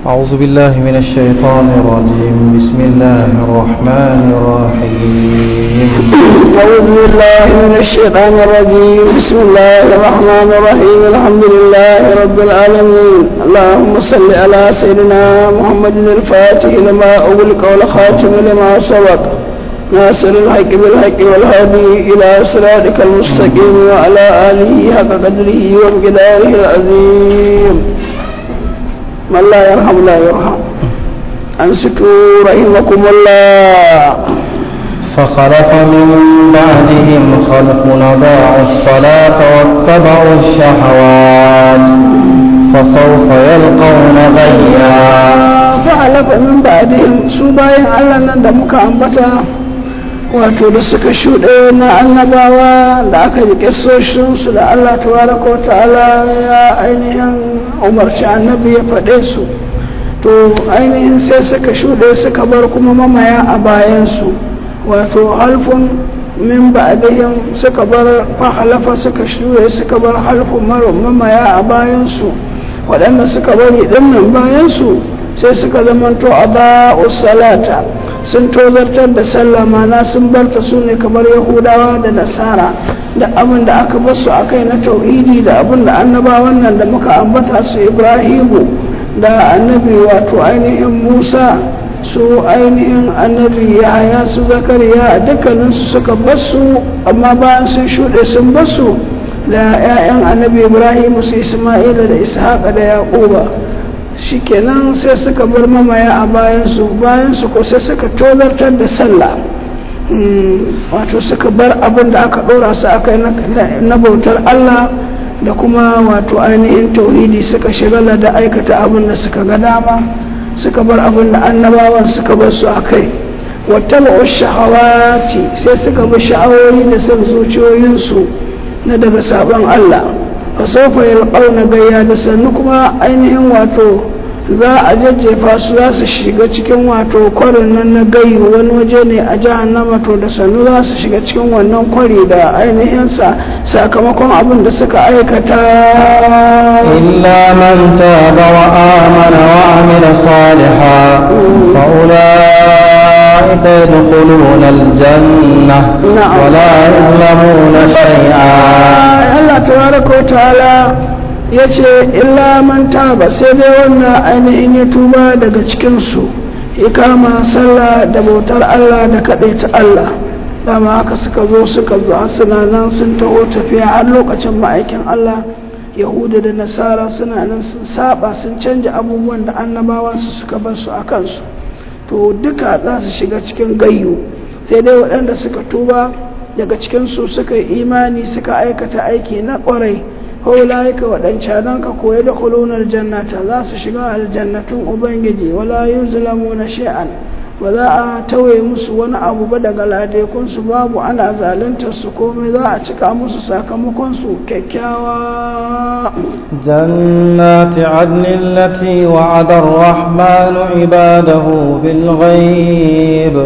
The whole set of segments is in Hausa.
أعوذ بالله من الشيطان الرجيم بسم الله الرحمن الرحيم أعوذ بالله من الشيطان الرجيم بسم الله الرحمن الرحيم الحمد لله رب العالمين اللهم صل على سيدنا محمد الفاتح لما أغلق والخاتم لما سبق ناصر الحق بالحق والهادي إلى صراطك المستقيم وعلى آله حق قدره ومقداره العظيم من لا يرحم لا يرحم أنصتوا رحمكم الله. فخلف من بعدهم خلف أضاعوا الصلاة واتبعوا الشهوات فسوف يلقون غيا. فخلف من بعدهم سوباين الله ندمك أنبتا wato da suka shuɗe na annabawa da aka ji ƙisoshinsu da Allah tabaraka wa ta'ala ya ainihin umarci annabi ya faɗe su, to ainihin sai suka shuɗe suka bar kuma mamaya a bayansu, wato halfun min ba'dihim suka bar fahalafa suka shuɗe suka bar halfun mamaya a bayansu, waɗanda suka bari ɗinnan bayansu sai suka zamanto adha'u salata sun tozartar da sallah, mana sun barta su ne kamar yahudawa da nasara da abin da aka basu a kai na tauhidi da abin da annabawan nan da muka ambata su ibrahimu da annabi wato ainihin musa su ainihin annabi yahaya su zakariya dukkaninsu suka basu, amma bayan sun shuɗe sun basu da 'ya'yan annabi ibrahimu su isma'ila da ishaqa da yaquba. Shikenan sai suka bar mamaya a bayansu ko sai suka tozartar da sallah, wato suka bar abin da aka ɗora su aka yi na bautar Allah da kuma wato ainihin tauhidi, suka shigala da aikata abin da suka ga dama, suka bar abin da annabawan suka bar su a kai. wattaba'u shahawati sai suka bi sha'awoyi da son zuciyoyinsu na daga sabon Allah. fasofa yalqauna gayya da sannu kuma ainihin wato za a jajjefa su za su shiga cikin wato kwarin nan na gayi, wani waje ne a jahannama, to da sannu za su shiga cikin wannan kwari da ainihin sakamakon abin da suka aikata. illa man taba wa amana wa amila salihan fa ulaika yadkhuluna aljanna wa la yuzlamuna shay'a. Allah tabaraka wa ta'ala ya ce illa man taba, sai dai wannan ainihin ya tuba daga cikinsu ya kama sallah da bautar Allah da kaɗaita Allah. Dama haka suka zo suna nan sun taho tafiya har lokacin ma'aikin Allah, yahuda da nasara suna nan sun saba sun canja abubuwan da annabawansu suka bar su a kansu, to duka za su shiga cikin gayyu. sai dai waɗanda suka tuba daga cikinsu suka yi imani suka aikata aiki na ƙwarai, haulaika waɗancanan ka koya da kulunar jannata za su shiga aljannatun ubangiji, wala yuzlamuna shay'an, ba za a tawaye musu wani abu ba daga ladekunsu, babu ana zaluntar su komai, za a cika musu sakamakonsu kyakkyawa. jannati adnin lati wa'ada ar-rahmanu ibadahu bil ghaib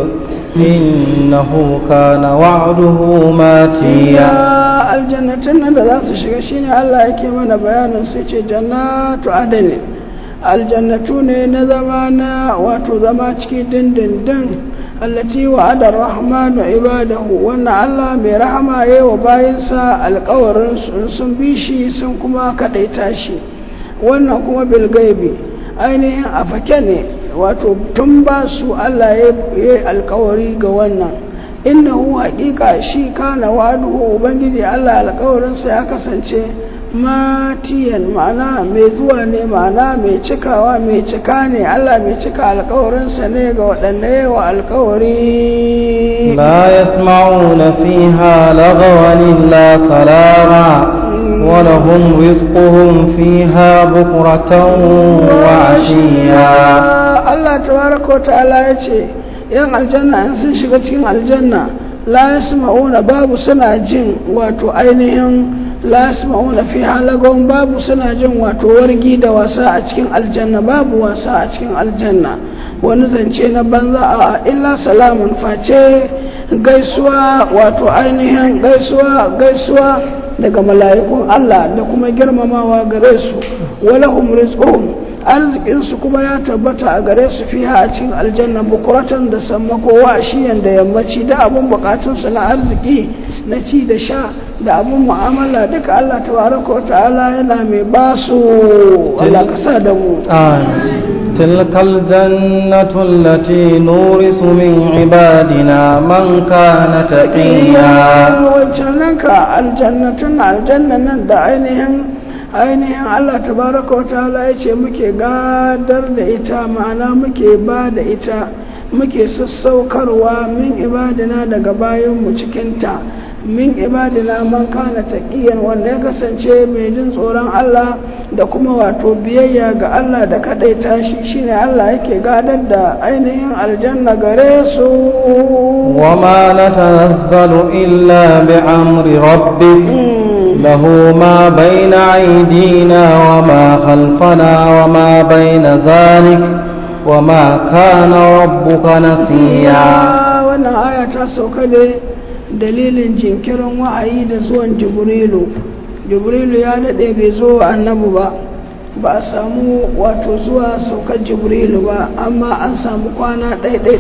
innahu kana wa'duhu matiya. Aljannatin nan da za su shiga shine Allah yake mana bayanin su, ce jannatu adani, aljannatu ne na zama, na wato zama ciki dindindin, allati wa'ada ar-rahmanu ibadahu, wannan Allah mai rahama yayi wa bayinsa alƙawarin sun bi shi sun kuma kadaita shi. Wannan kuma bil gaibi ainihin a fake ne, wato tun ba su Allah ya yi alƙawari ga wannan. innahu haƙiƙa shi kana wa'aduhu ubangiji Allah alƙawarinsa ya kasance matiyan, ma'ana mai zuwa ne, ma'ana mai cikawa, mai cika ne. Allah mai cika alƙawarinsa ne ga waɗanda yawa alƙawari. la yasma'una fiha lagwan illa salama wa lahum rizquhum fiha bukratan wa ashiya. Allah tabaraka wa ta'ala yace yan aljanna in sun shiga cikin aljanna la yasma'una, babu suna jin wato ainihin la yasma'una fi halagon, babu suna jin wato wargi da wasa a cikin aljanna, babu wasa a cikin aljanna, wani zance na banza a illa salamun, face gaisuwa, wato ainihin gaisuwa daga mala'ikun Allah da kuma girmamawa gare su. walahum rizquhum, arzikinsu kuma ya tabbata a gare su fiha a cikin aljanna bukuratan da sammako wa shiyan da yammaci da abun bukatunsu na arziki na ci da sha da abun mu'amala duka Allah tabaraka wa ta'ala yana mai basu Allah ka sa da mu تلك الجنة التي نورث من عبادنا من كان تقيا وجنك الجنة da ainihin Allah tabaraka wa ta'ala ya ce muke gadar da ita ma'ana muke ba da ita muke sassaukarwa min ibadina daga bayanmu cikinta min ibadina man kana taqiyan wanda ya kasance mai jin tsoron Allah da kuma wato biyayya ga Allah da kadaita shi shine Allah yake gadar da ainihin aljanna gare su wama natanazzalu illa bi amri rabbik له ما بين أيدينا وما خلفنا وما بين ذلك وما كان ربك نسيا wannan aya ta sauka ne dalilin jinkirin wa'ayi da zuwan jibrilu ya dade bai zo annabi ba a samu wato zuwa saukar jibrilu ba amma an samu kwana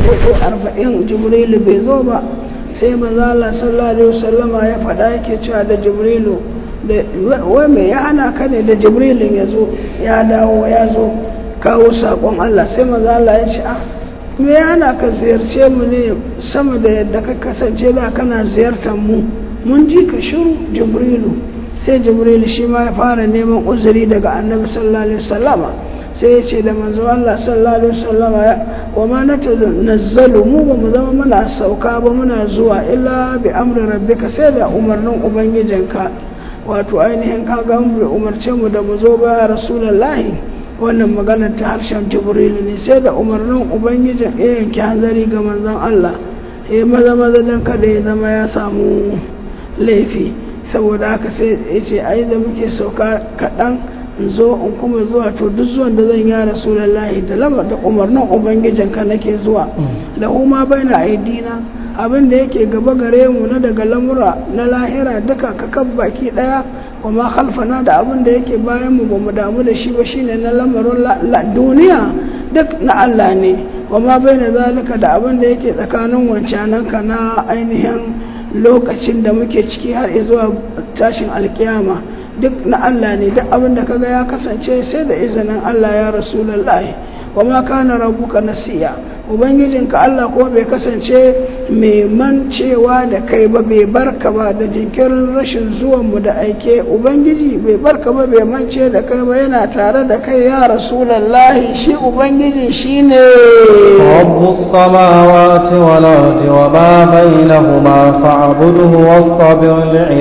40 jibrilu bai zo ba sai manzo Allah sallallahu alaihi wasallama ya faɗa yake cewa da jibrilu wai me ya hana ka ne da jibrilin ya zo ya dawo ya zo kawo sakon Allah sai manzo Allah ya ce me ya hana ka ziyarce mu ne sama da yadda ka kasance da kana ziyartar mu mun ji ka shiru jibrilu sai jibrilu shi ma ya fara neman uzuri daga annabi sallallahu alaihi wasallama sai ya ce da manzo Allah sallallahu alaihi wasallama wa ma natanazzalu mu ba mu zama muna sauka ba muna zuwa illa bi amri rabbika sai da umarnin ubangijinka wato ainihin kaga mu bai umarce mu da mu zo ba rasulullahi wannan maganar ta harshen jibril ne sai da umarnin ubangijin ya yanke hanzari ga manzon Allah maza dan kada ya zama ya samu laifi saboda haka sai ya ce ai da muke sauka kaɗan zo in kuma zuwa to duk zuwan da zan ya rasulullahi da lamar da umarnin ubangijinka nake zuwa lahu ma baina aidina abin da yake gaba gare mu na daga lamura na lahira duka kakab baki daya wa ma khalfana da abin da yake bayan mu bamu damu da shi ba shine na lamarin duniya duk na Allah ne wa ma baina zalika da abin da yake tsakanin wancananka na ainihin lokacin da muke ciki har zuwa tashin alkiyama duk na Allah ne duk abin da kaga ya kasance sai da izinin Allah ya rasulullahi wa ma kana rabbuka nasiya ubangijinka Allah ko bai kasance mai mancewa da kai ba bai barka ba da jinkirin rashin zuwan mu da aike ubangiji bai barka ba bai mance da kai ba yana tare da kai ya rasulullahi shi ubangiji shine rabbus samawati wal ardi wa ma bainahuma fa'budhu wastabir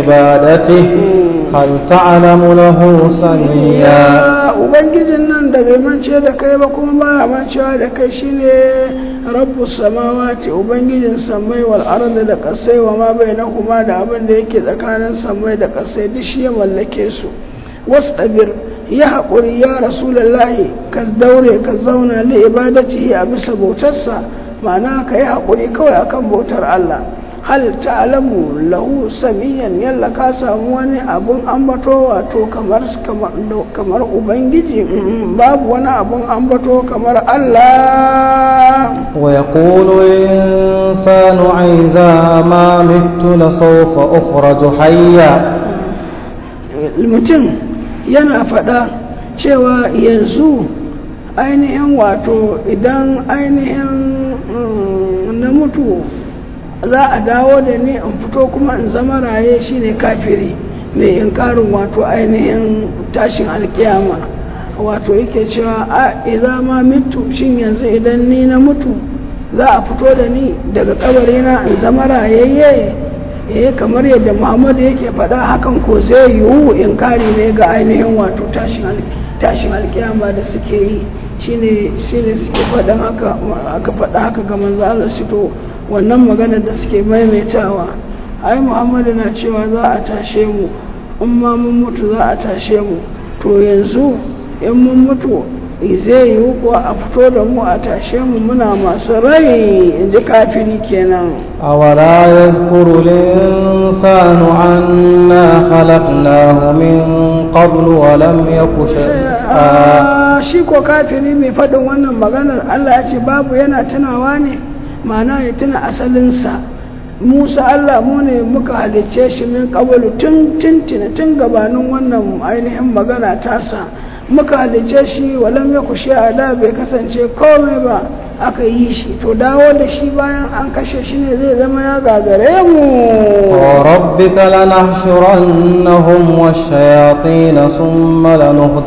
li'ibadatihi hal ta'lamu lahu samiyya ubangijin nan da bai mance da kai ba kuma baya mancewa da kai shine rabbus samawati ubangijin samai wal ardi da kasai wa ma bainahuma da abin da yake tsakanin samai da kasai duk shi ya mallake su wastabir ya haƙuri ya rasulullahi ka daure ka zauna li ibadatihi a bisa bautarsa ma'ana ka yi haƙuri kawai akan bautar Allah hal ta'lamu lahu samiyan yalla ka samu wani abun ambato wato kamar ubangiji babu wani abun ambato kamar Allah wa yaqulu insanu aiza ma mittu la sawfa ukhraju hayya mutum yana faɗa cewa yanzu ainihin wato idan ainihin na mutu za a dawo da ni in fito kuma in zama raye shine kafiri mai inkarin wato ainihin tashin alkiyama wato yake cewa a idza ma mitu shin yanzu idan ni na mutu za a fito da ni daga kabarina in zama rayayye kamar yadda Muhammadu yake faɗa hakan ko zai yiwu inkari ne ga ainihin wato tashin alkiyama da suke yi shine suke faɗan haka aka faɗa haka ga manzo Allah shi to wannan maganar da suke maimaitawa ai Muhammadu na cewa za a tashe mu in ma mun mutu za a tashe mu to yanzu in mun mutu zai yi kuwa a fito da mu a tashe mu muna masu rai in ji kafiri kenan awala yazkuru linsanu anna khalaqnahu min qablu wa lam yaku shay'a shi ko kafiri mai faɗin wannan maganar Allah ya ce babu yana tunawa ne ma'ana ya tuna asalinsa Musa Allah mu ne muka halicce shi min qablu tun gabanin wannan ainihin magana tasa muka halicce shi walam yaku shay'a da bai kasance komai ba aka yi shi to dawo da shi bayan an kashe shi ne zai zama ya gagare mu rabbika lanahshurannahum wash-shayatin thumma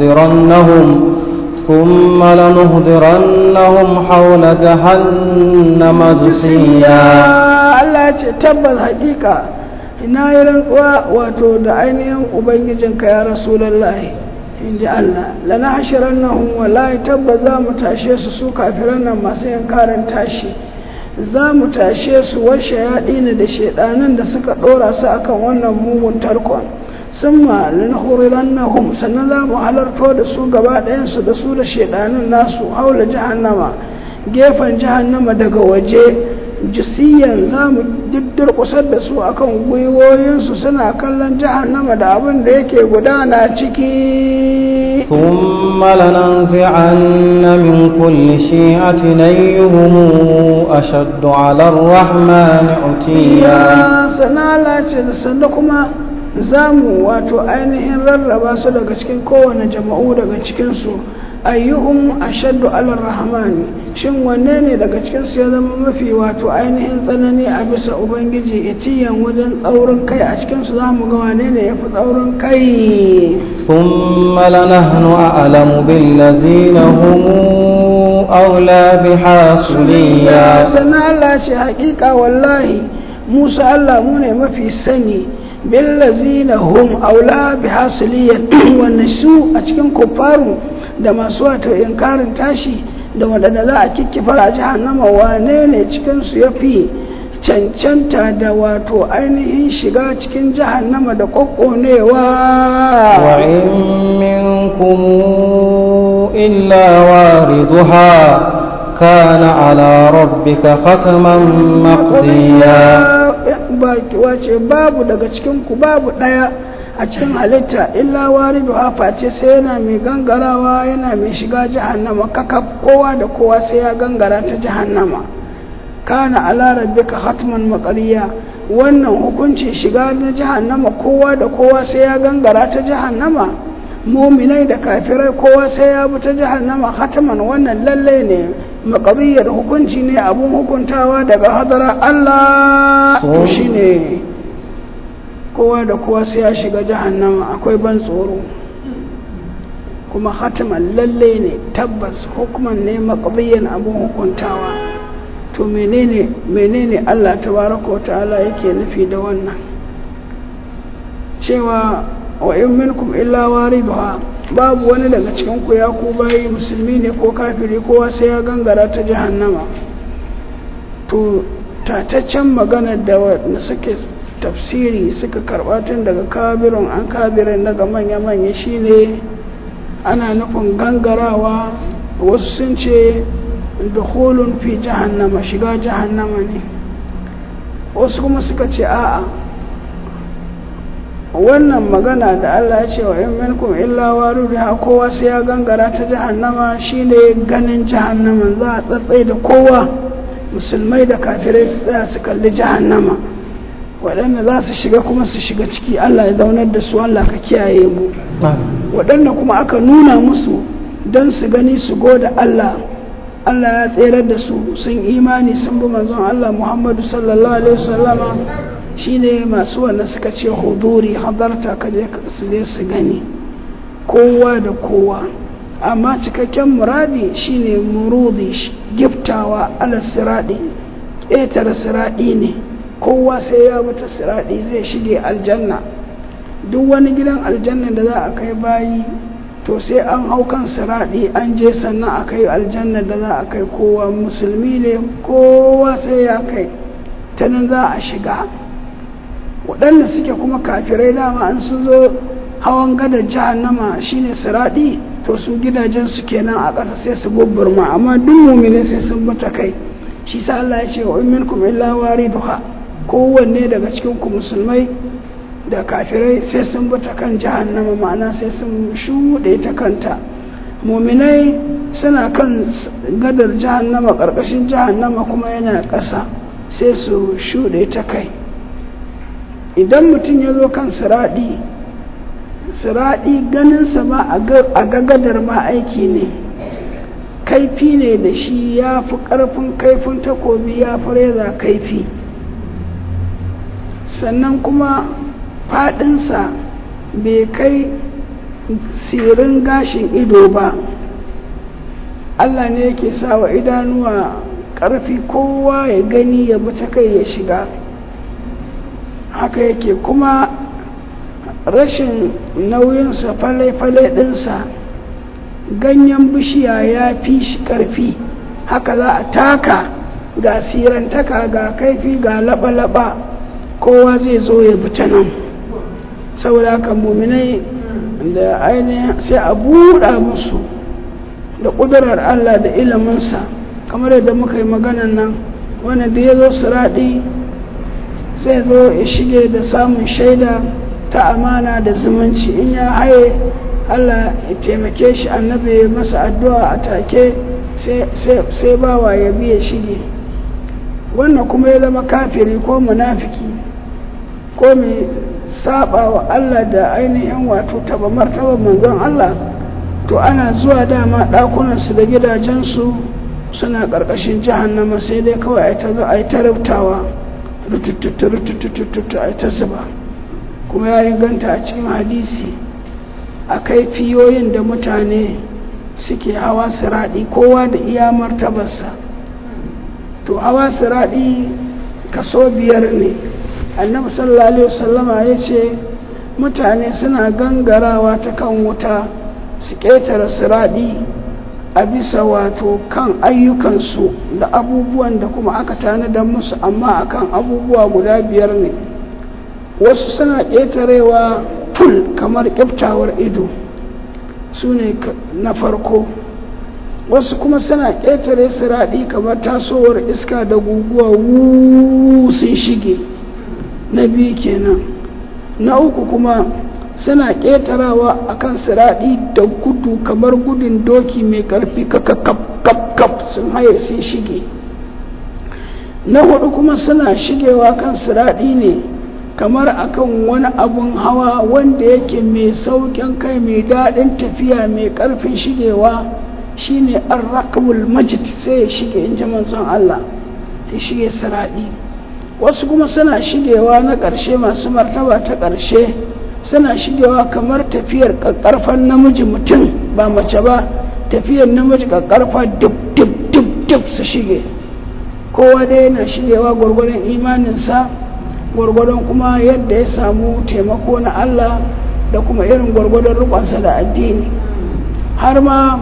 lanuhdirannahum hawla jahannama jisiya Allah ya ce tabbas hakika ina yi rantsuwa wato da ainihin ubangijinka ya rasulullahi inji Allah lana hashrannahum wallahi tabbas za mu tashe su kafiran nan masu yankarin tashi za mu tashe su washe yaɗi da shedanan da suka ɗora su akan wannan mugun tarkon summa lanahurannahum sannan za mu halarto da su gaba ɗayansu da su da shedanan nasu haula jahannama gefen jahannama daga waje jisiyan za mu durƙusar da su akan gwiwoyinsu suna kallon jahannama da abin da yake gudana ciki thumma lananzi'anna min kulli shi'atin ayyuhum ashaddu 'ala ar-rahmani 'utiya sanala ce da sanda kuma za mu wato ainihin rarraba su daga cikin kowane jama'u daga cikinsu ayyuhum ashaddu 'ala ar-rahmani shin wanne ne daga cikin su ya zama mafi wato ainihin tsanani a bisa ubangiji itiyan wajen tsaurin kai a cikin su zamu ga wane ne yafi tsaurin kai thumma lanahnu a'lamu bil ladzina hum awla biha suliya sana Allah ce hakika wallahi Musa Allah mu ne mafi sani bil ladzina hum awla biha suliya wannan su a cikin kufaru da masu wato inkarin tashi da waɗanda za a kikkifar a jahannama wane ne cikinsu ya fi cancanta da wato ainihin shiga cikin jahannama da ƙwaƙƙonewa wa in minkum illa wariduha kana ala rabbika khatman maqdiya wace babu daga cikin ku babu ɗaya a cikin halitta illa waridu face sai yana mai gangarawa yana mai shiga jahannama kakaf kowa da kowa sai ya gangara ta jahannama kana ala rabbika hatman maqriya wannan hukuncin shiga na jahannama kowa da kowa sai ya gangara ta jahannama mu'minai da kafirai kowa sai ya bi ta jahannama hatman wannan lalle ne maqriyar hukunci ne abun hukuntawa daga hadara Allah to shine kowa da kowa sai ya shiga jahannama akwai ban tsoro kuma hatiman lalle ne tabbas hukuman ne maqdiyan abun hukuntawa to menene Allah tabaraka wa ta'ala yake nufi da wannan cewa wa in minkum illa wariduha babu wani daga cikin ku ya ku bayi musulmi ne ko kafiri kowa sai ya gangara ta jahannama to tataccen magana da wanda suke tafsiri suka karba tun daga kabirin an kabirin daga manya-manya shine ana nufin gangarawa wasu sun ce dukhulun fi jahannama shiga jahannama ne wasu kuma suka ce a'a wannan magana da Allah ya ce wa in minkum illa waridha kowa sai ya gangara ta jahannama shine ganin jahannama za a tsatsai da kowa musulmai da kafirai su tsaya su kalli jahannama waɗanda za su shiga kuma su shiga ciki Allah ya zaunar da su Allah ka kiyaye mu waɗanda kuma aka nuna musu don su gani su goda Allah Allah ya tserar da su sun imani sun bi manzon Allah Muhammadu sallallahu alaihi wasallama shine masu wannan suka ce huduri hadarta ka je su je su gani kowa da kowa amma cikakken muradi shine murudi giftawa ala siradi ƙetare siradi ne kowa sai ya mutu siradi zai shige aljanna duk wani gidan aljanna da za a kai bayi to sai an hau kan siradi an je sannan a kai aljanna da za a kai kowa musulmi ne kowa sai ya kai ta nan za a shiga waɗanda suke kuma kafirai dama an sun zo hawan gadar jahannama shine siradi to su gidajen su kenan a ƙasa sai su bubburma amma duk mu'mini sai sun bata kai shi sa Allah ya ce wa minkum illa wariduha kowanne daga cikin ku musulmai da kafirai sai sun bata kan jahannama ma'ana sai sun shuɗe ta kanta muminai suna kan gadar jahannama ƙarƙashin jahannama kuma yana ƙasa sai su shuɗe ta kai. Idan mutum ya zo kan siraɗi ganinsa ma a ga gadar ma aiki ne, kaifi ne da shi, ya fi ƙarfin kaifin takobi, ya fi reza kaifi, sannan kuma faɗinsa bai kai sirin gashin ido ba. Allah ne yake sa wa idanuwa ƙarfi, kowa ya gani ya bi ta kai ya shiga, haka yake. kuma rashin nauyinsa fale-fale ɗinsa, ganyen bishiya ya fi shi ƙarfi, haka za a taka, ga sirantaka, ga kaifi, ga laba-laba, kowa zai zo ya bi ta nan. Saboda haka muminai da ainihin sai a buɗa musu da ƙudurar Allah da iliminsa, kamar yadda muka yi maganan nan, wanda da ya zo siraɗi sai zo ya shige da samun shaida ta amana da zumunci. In ya haye Allah ya taimake shi, annabi ya masa addu'a a take sai bawa ya biya shige. Wannan kuma ya zama kafiri ko munafiki ko mai saba wa Allah da ainihin wato taba martaba manzon Allah, to ana zuwa dama ɗakunansu da gidajensu suna ƙarƙashin jahannama, sai dai kawai a yi ta rubtawa, rutututu a yi ta zuba. Kuma ya inganta a cikin hadisi a kaifiyoyin da mutane suke hawa siraɗi, kowa da iya martabarsa. To hawa siraɗi kaso 5 ne. Annabi sallallahu alaihi wasallama ya ce mutane suna gangarawa ta kan wuta su ƙetare siraɗi a bisa wato kan ayyukansu da abubuwan da kuma aka tanadar musu, amma akan abubuwa guda 5 ne. Wasu suna ƙetarewa ful kamar ƙiftawar ido, su ne na farko. Wasu kuma suna ƙetare siraɗi kamar tasowar iska da guguwa sun shige, na 2 kenan. Na 3 kuma suna ƙetarawa a kan siraɗi da gudu kamar gudun doki mai ƙarfi, kap sun haye sun shige. Na 4 kuma suna shigewa kan siraɗi ne kamar akan wani abun hawa wanda yake mai sauƙin kai, mai daɗin tafiya, mai ƙarfin shigewa, shine ar-rakbul majid, sai ya shige in ji manzon Allah, ya shige siraɗi. Wasu kuma suna shigewa na ƙarshe, masu martaba ta ƙarshe suna shigewa kamar tafiyar ƙaƙƙarfan namiji mutum, ba mace ba, tafiyar namiji ƙaƙƙarfa duk su shige. Kowa dai yana shigewa gwargwadon imaninsa, gwargwadon kuma yadda ya samu taimako na Allah da kuma irin gwargwadon rukunsa da addini. Har ma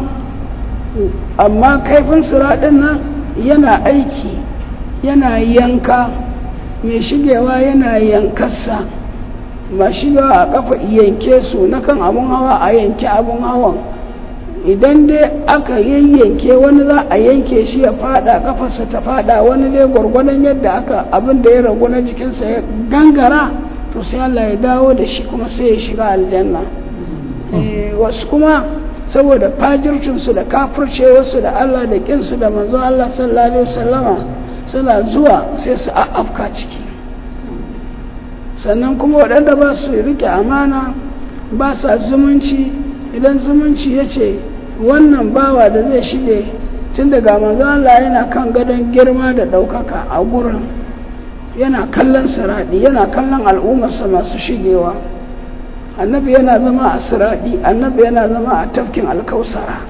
amma kaifin siraɗin nan yana aiki, yana yanka, mai shigewa yana yankarsa, ma shigewa a kafa yanke su, na kan abun hawa a yanke abun hawan. Idan dai aka yanke wani za a yanke shi ya fada, kafarsa ta fada, wani dai gwargwadon yadda aka abin da ya ragu na jikinsa ya gangara, to sai Allah ya dawo da shi kuma sai ya shiga aljanna. Wasu kuma saboda fajircinsu da kafircewarsu da Allah da kinsu da manzon Allah sallallahu alaihi wasallama suna zuwa sai su afka ciki. Sannan kuma waɗanda ba su rike amana, ba sa zumunci, idan zumunci ya ce wannan bawa da zai shige tun daga manzon Allah yana kan gadon girma da ɗaukaka a gurin, yana kallon siraɗi, yana kallon al'ummarsa masu shigewa. Annabi yana zama a siraɗi, annabi yana zama a tafkin alkausara.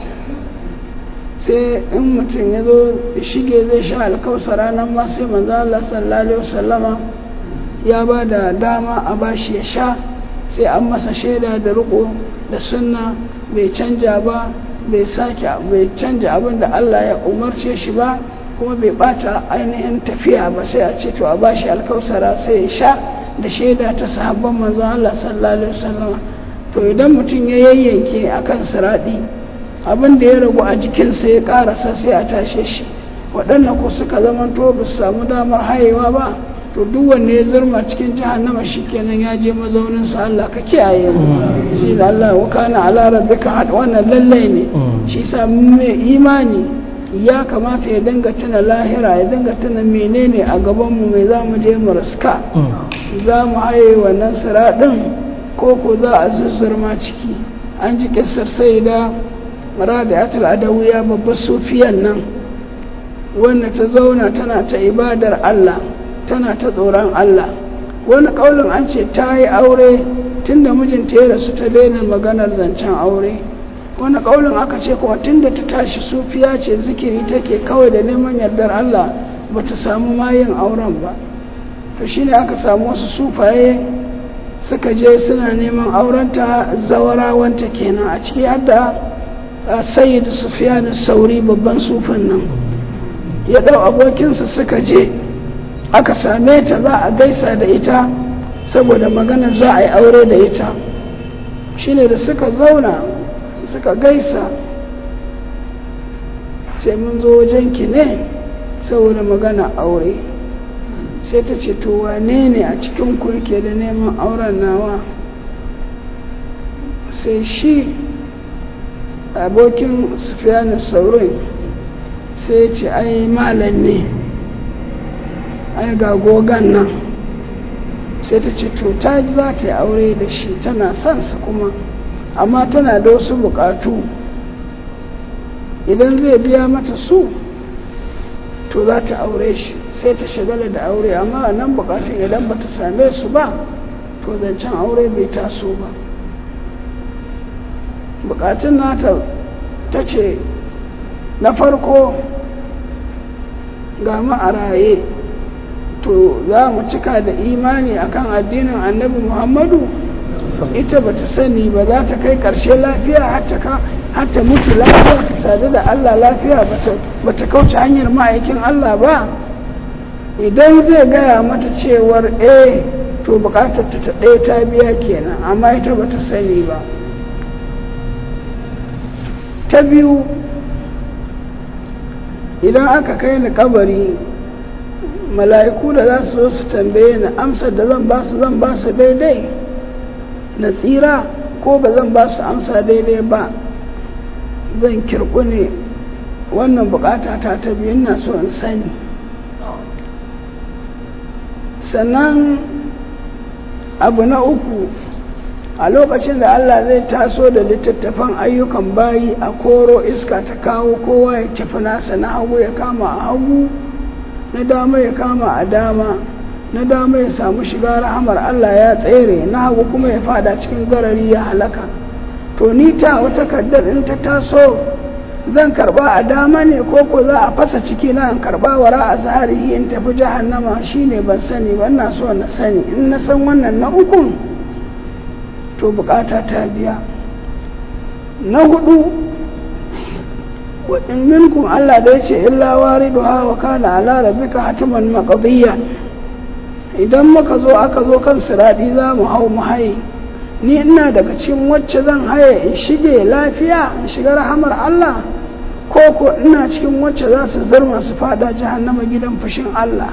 Sai in mutum ya zo shige zai sha alkausara, nan ma sai manzo Allah sallallahu alaihi wasallama ya ba da dama a bashi ya sha, sai an masa shaida da riko da sunna, bai canja ba, bai canja abin da Allah ya umarce shi ba, kuma bai bata ainihin tafiya ba, sai a ce to a bashi alkausara sai ya sha da shaida ta sahabban manzon Allah sallallahu alaihi wasallam. To idan mutum ya yayyanke akan siradi, abin da ya ragu a jikinsa ya karasa sai a tashe shi. Waɗannan ko suka zamanto ba su samu damar hayewa ba, to duk wanda ya zurma cikin jahannama shikenan ya je mazaunin sa Allah ka kiyaye mu shi da Allah wa kana ala rabbika had wannan lallai ne shi sa mai imani ya kamata ya dinga tuna lahira ya dinga tuna menene a gaban mu mai zamu je mu riska za mu haye wannan siradin ko za a zuzzurma ciki an ji kissar sayyida Radiyatul Adawiya babbar sufiyan nan wanda ta zauna tana ta ibadar Allah tana ta tsoron Allah wani kaulin an ce ta yi aure tunda mijinta ya rasu ta daina maganar zancen aure wani kaulin aka ce kuma tunda ta tashi sufiya ce zikiri take kawai da neman yardar Allah ba ta samu mayin auren ba to shine aka samu wasu sufaye suka je suna neman aurenta zawarawanta kenan a ciki hadda Sayyid Sufyan Sauri babban sufin nan ya dau abokinsa suka je aka same ta za a gaisa da ita saboda maganar za a yi aure da ita shine da suka zauna suka gaisa sai mun zo wajenki ne saboda magana aure sai ta ce to wane ne a cikin ku yake da neman auren nawa sai shi abokin Sufyan Sauri sai ce ai malam ne ai ga gogan nan sai ta ce to ta ji za ta yi aure da shi tana son sa kuma amma tana da wasu bukatu idan zai biya mata su to za ta aure shi sai ta shagala da aure amma nan bukatun idan ba ta same su ba to zancen aure bai taso ba bukatun nata ta ce na farko ga ma'araye to za mu cika da imani akan addinin annabi Muhammadu ita bata sani ba za ta kai karshe lafiya har ta mutu lafiya ta sadu da Allah lafiya bata kauce hanyar ma'aikin Allah ba idan zai gaya mata cewar to bukatar ta ɗaya ta biya kenan amma ita bata sani ba ta biyu idan aka kai ni kabari mala'iku da za su zo su tambaye ni amsar da zan ba su daidai na tsira ko ba zan ba su amsa daidai ba zan kirku ne wannan bukata ta biyu ina so in sani sannan abu na uku a lokacin da Allah zai taso da littattafan ayyukan bayi a koro iska ta kawo kowa ya tafi nasa na hagu ya kama a hagu na dama ya kama a dama na dama ya samu shiga rahamar Allah ya tsere na hagu kuma ya fada cikin garari ya halaka to ni ta wata kaddar in ta taso zan karba a dama ne ko za a fasa ciki na in karba wara a zahiri in tafi jahannama shine ban sani ba ina so na sani in na san wannan na ukun to bukata ta biya na hudu wa in minkum Allah da yace illa wariduha wa kana ala rabbika hatiman maqdiyan idan muka zo aka zo kan siradi za mu hau mu haye ni ina daga cikin wacce zan haye in shige lafiya in shiga rahamar Allah ko ina cikin wacce za su zurma su fada jahannama gidan fushin Allah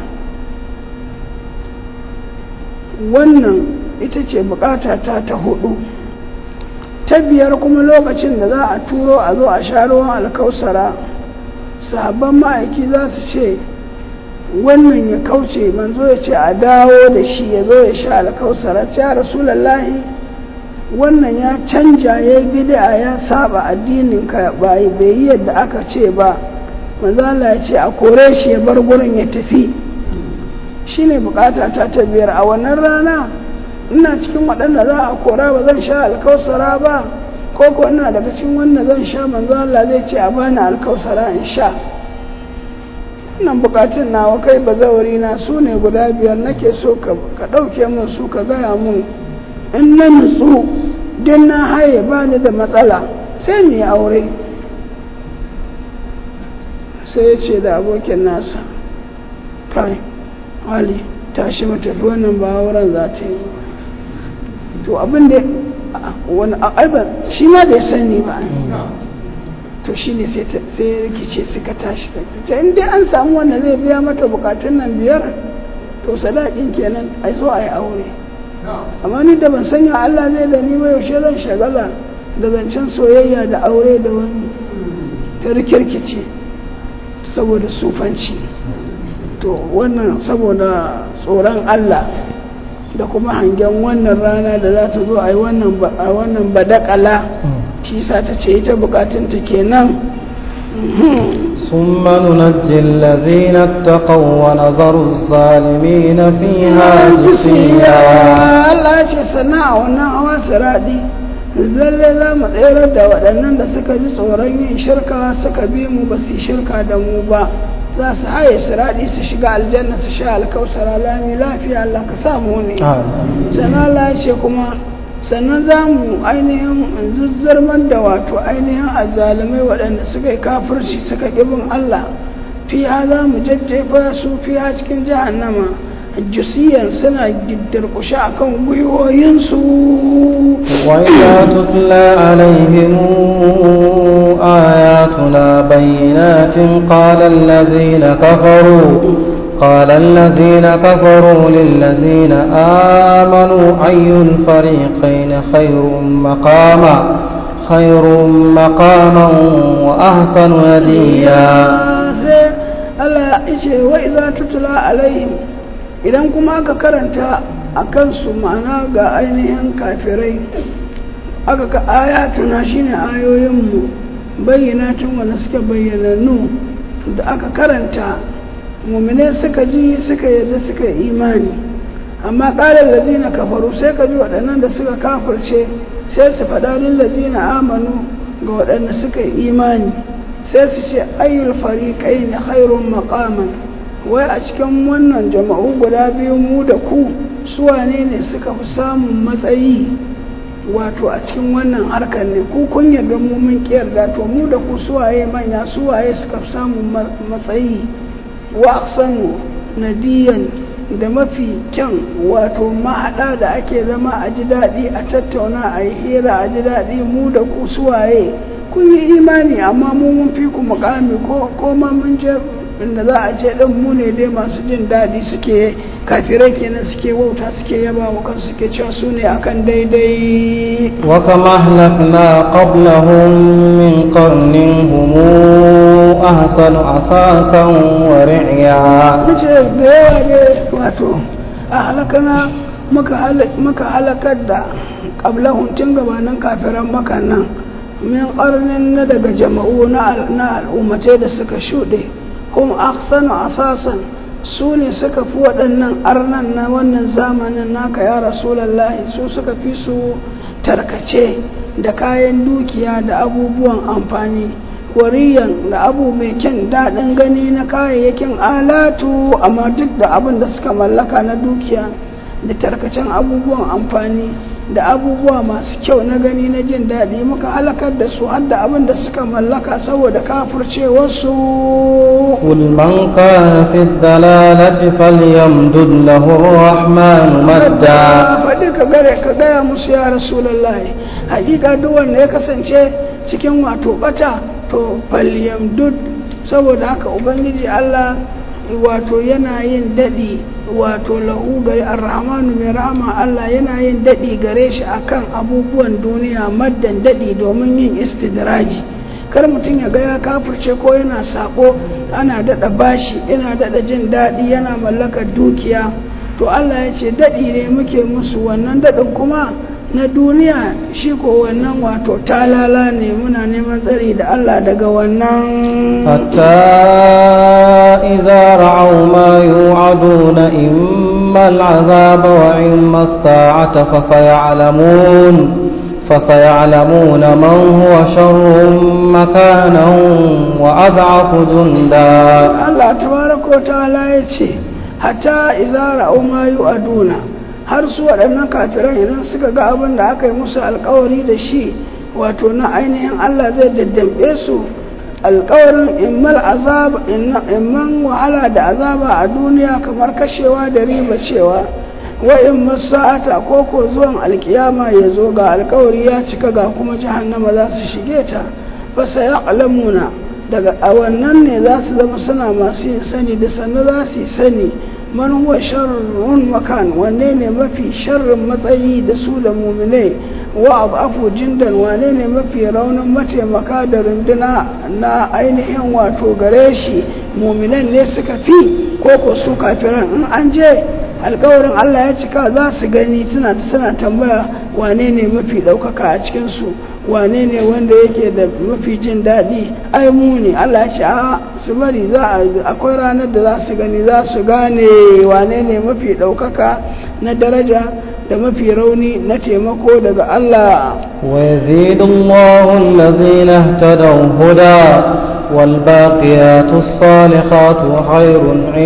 wannan ita ce bukata ta hudu ta biyar kuma lokacin da za a turo a zo a sha ruwan alkausara sahabban ma'aiki za su ce wannan ya kauce manzo ya ce a dawo da shi ya zo ya sha alkausara ya rasulallahi wannan ya canja ya yi bid'a ya saba addinin ka bai yi yadda aka ce ba manzo Allah ya ce a kore shi ya bar gurin ya tafi shine bukata ta biyar a wannan rana ina cikin waɗanda za a kora ba zan sha alkausara ba ko ina daga cikin wanda zan sha manzo Allah zai ce a bani alkausara in sha wannan bukatun nawa kai bazawari na su ne guda biyar nake so ka ɗauke min su ka gaya mun in na nutsu din na haye bani da matsala sai ni aure sai ya ce da abokin nasa kai Ali tashi mu tafi wannan ba auren za ta yi to abin da wani aiban shi ma da ya sani ba to shi ne sai ya rikice suka tashi ta in dai an samu wanda zai biya mata bukatun nan biyar to sadakin kenan a zo a yi aure. Amma ni da ban sanya Allah zai da ni ba yaushe zan shagala da zancen soyayya da aure da wani ta rikirkice saboda sufanci. To wannan saboda tsoron Allah da kuma hangen wannan rana da za ta zo a yi wannan badakala shi sa ta ce ita bukatunta kenan. ثم ننجي الذين اتقوا ونذر الظالمين فيها جثيا. Allah ce sana'a wannan hawa siradi lalle za mu tsere da waɗannan da suka ji tsoron yin shirka suka bi mu ba su shirka da mu ba, za su haye siradi su shiga aljanna su sha alkausara lami lafiya. Allah ka samu ne. Sannan Allah ce kuma sannan za mu ainihin zuzzarmar da wato ainihin azzalumai waɗanda suka yi kafirci suka ƙibin Allah, fiya za mu jajjefa su fiya cikin jahannama jusiyan suna durƙushe a kan gwiwoyinsu. وإذا تتلى عليهم آياتنا بينات قال الذين كفروا للذين آمنوا أي الفريقين خير مقاما وأحسن نديا. Allah yace wa idza tutla alaihim, idan kuma aka karanta akan su ma'ana ga ainihin kafirai aka ka ayatuna shine ayoyinmu bayyanatun wanda suke bayyanannu da aka karanta mu'mine suka ji suka yarda suka imani. Amma qalal ladina kafaru sai ka ji waɗannan da suka kafirce sai su faɗa lil ladina amanu ga waɗanda suka imani sai su ce ayyul fariqain khairun maqaman, wai a cikin wannan jama'u guda biyu mu da ku su wane ne suka fi samun matsayi wato a cikin wannan harkar ne? Ku kun yarda mu mun kiyarda, to mu da ku suwaye manya suwaye suka fi samun matsayi? Wa ahsanu nadiyan, da mafi kyan wato mahaɗa da ake zama a ji daɗi a tattauna a yi hira a ji daɗi mu da ku suwaye? Kun yi imani amma mu mun fi ku mukami ko ma mun je inda za a ce ɗin mu ne dai masu jin daɗi suke kafirai kenan suke wauta suke yaba wa kansu suke cewa su ne akan daidai. Wa kama ahlakna qablahum min qarnin hum ahsanu asasan wa ri'ya. Nace da yawa ne wato ahlakana muka halakar da qablahum tun gabanin kafiran Makka nan min qarnin na daga jama'u na al'ummatai da suka shuɗe. Kuma ahsanu asasan, su ne suka fi waɗannan arnan na wannan zamanin naka ya rasulallahi, su suka fi su tarkace da kayan dukiya da abubuwan amfani, wariyan da abu mai kyan daɗin gani na kayayyakin alatu, amma duk da abin da suka mallaka na dukiya da tarkacen abubuwan amfani da abubuwa masu kyau na gani na jin daɗi muka halakar da su har da abin da suka mallaka saboda kafircewarsu. قل من كان في الضلالة فليمدد له الرحمن مدا. faɗi ka gaya musu ya rasulullahi, hakika duk wanda ya kasance cikin wato bata to falyamdud, saboda haka ubangiji Allah wato yana yin daɗi wato lahu gari ar-rahmanu mai rahama Allah yana yin daɗi gare shi akan abubuwan duniya maddan daɗi domin yin istidraji. Kar mutum ya ga ya kafirce ko yana sako ana daɗa bashi yana daɗa jin daɗi yana mallakar dukiya, to Allah ya ce daɗi ne muke musu, wannan daɗin kuma na duniya shi ko wannan wato talala ne, muna neman tsari da Allah daga wannan. Hatta idza ra'aw ma yu'aduna imma al'azaba wa imma as-sa'ata fasaya'lamuna man huwa sharrun makanan wa ad'afu junda. Allah tabaraka wa ta'ala yace hatta idza ra'aw ma yu'aduna, har su waɗannan kafirai idan suka ga abin da aka yi musu alkawari da shi wato na ainihin Allah zai daddambe su alkawarin immal azab imman wahala da azaba a duniya kamar kashewa da riba cewa wa imma sa'ata ko zuwan alkiyama ya zo ga alkawari ya cika ga kuma jahannama za su shige ta fa sayaqlamuna, daga a wannan ne za su zama suna masu yin sani da sannan za su yi sani man huwa sharrun makan wanne ne mafi sharrin matsayi da su da mu'minai wa abu jindan wane ne mafi raunin mataimaka da runduna na ainihin wato gare shi mu'minan ne suka fi ko su kafiran in an je alkawarin Allah ya cika za su gani suna tambaya wane ne mafi ɗaukaka a cikinsu wane ne wanda yake da mafi jin daɗi ai mu ne Allah ya ce a su bari akwai ranar da za su gani za su gane wane ne mafi ɗaukaka na daraja da mafi rauni na taimako daga Allah wa yazidullahu allazina ihtadaw huda والباقيات الصالحات خير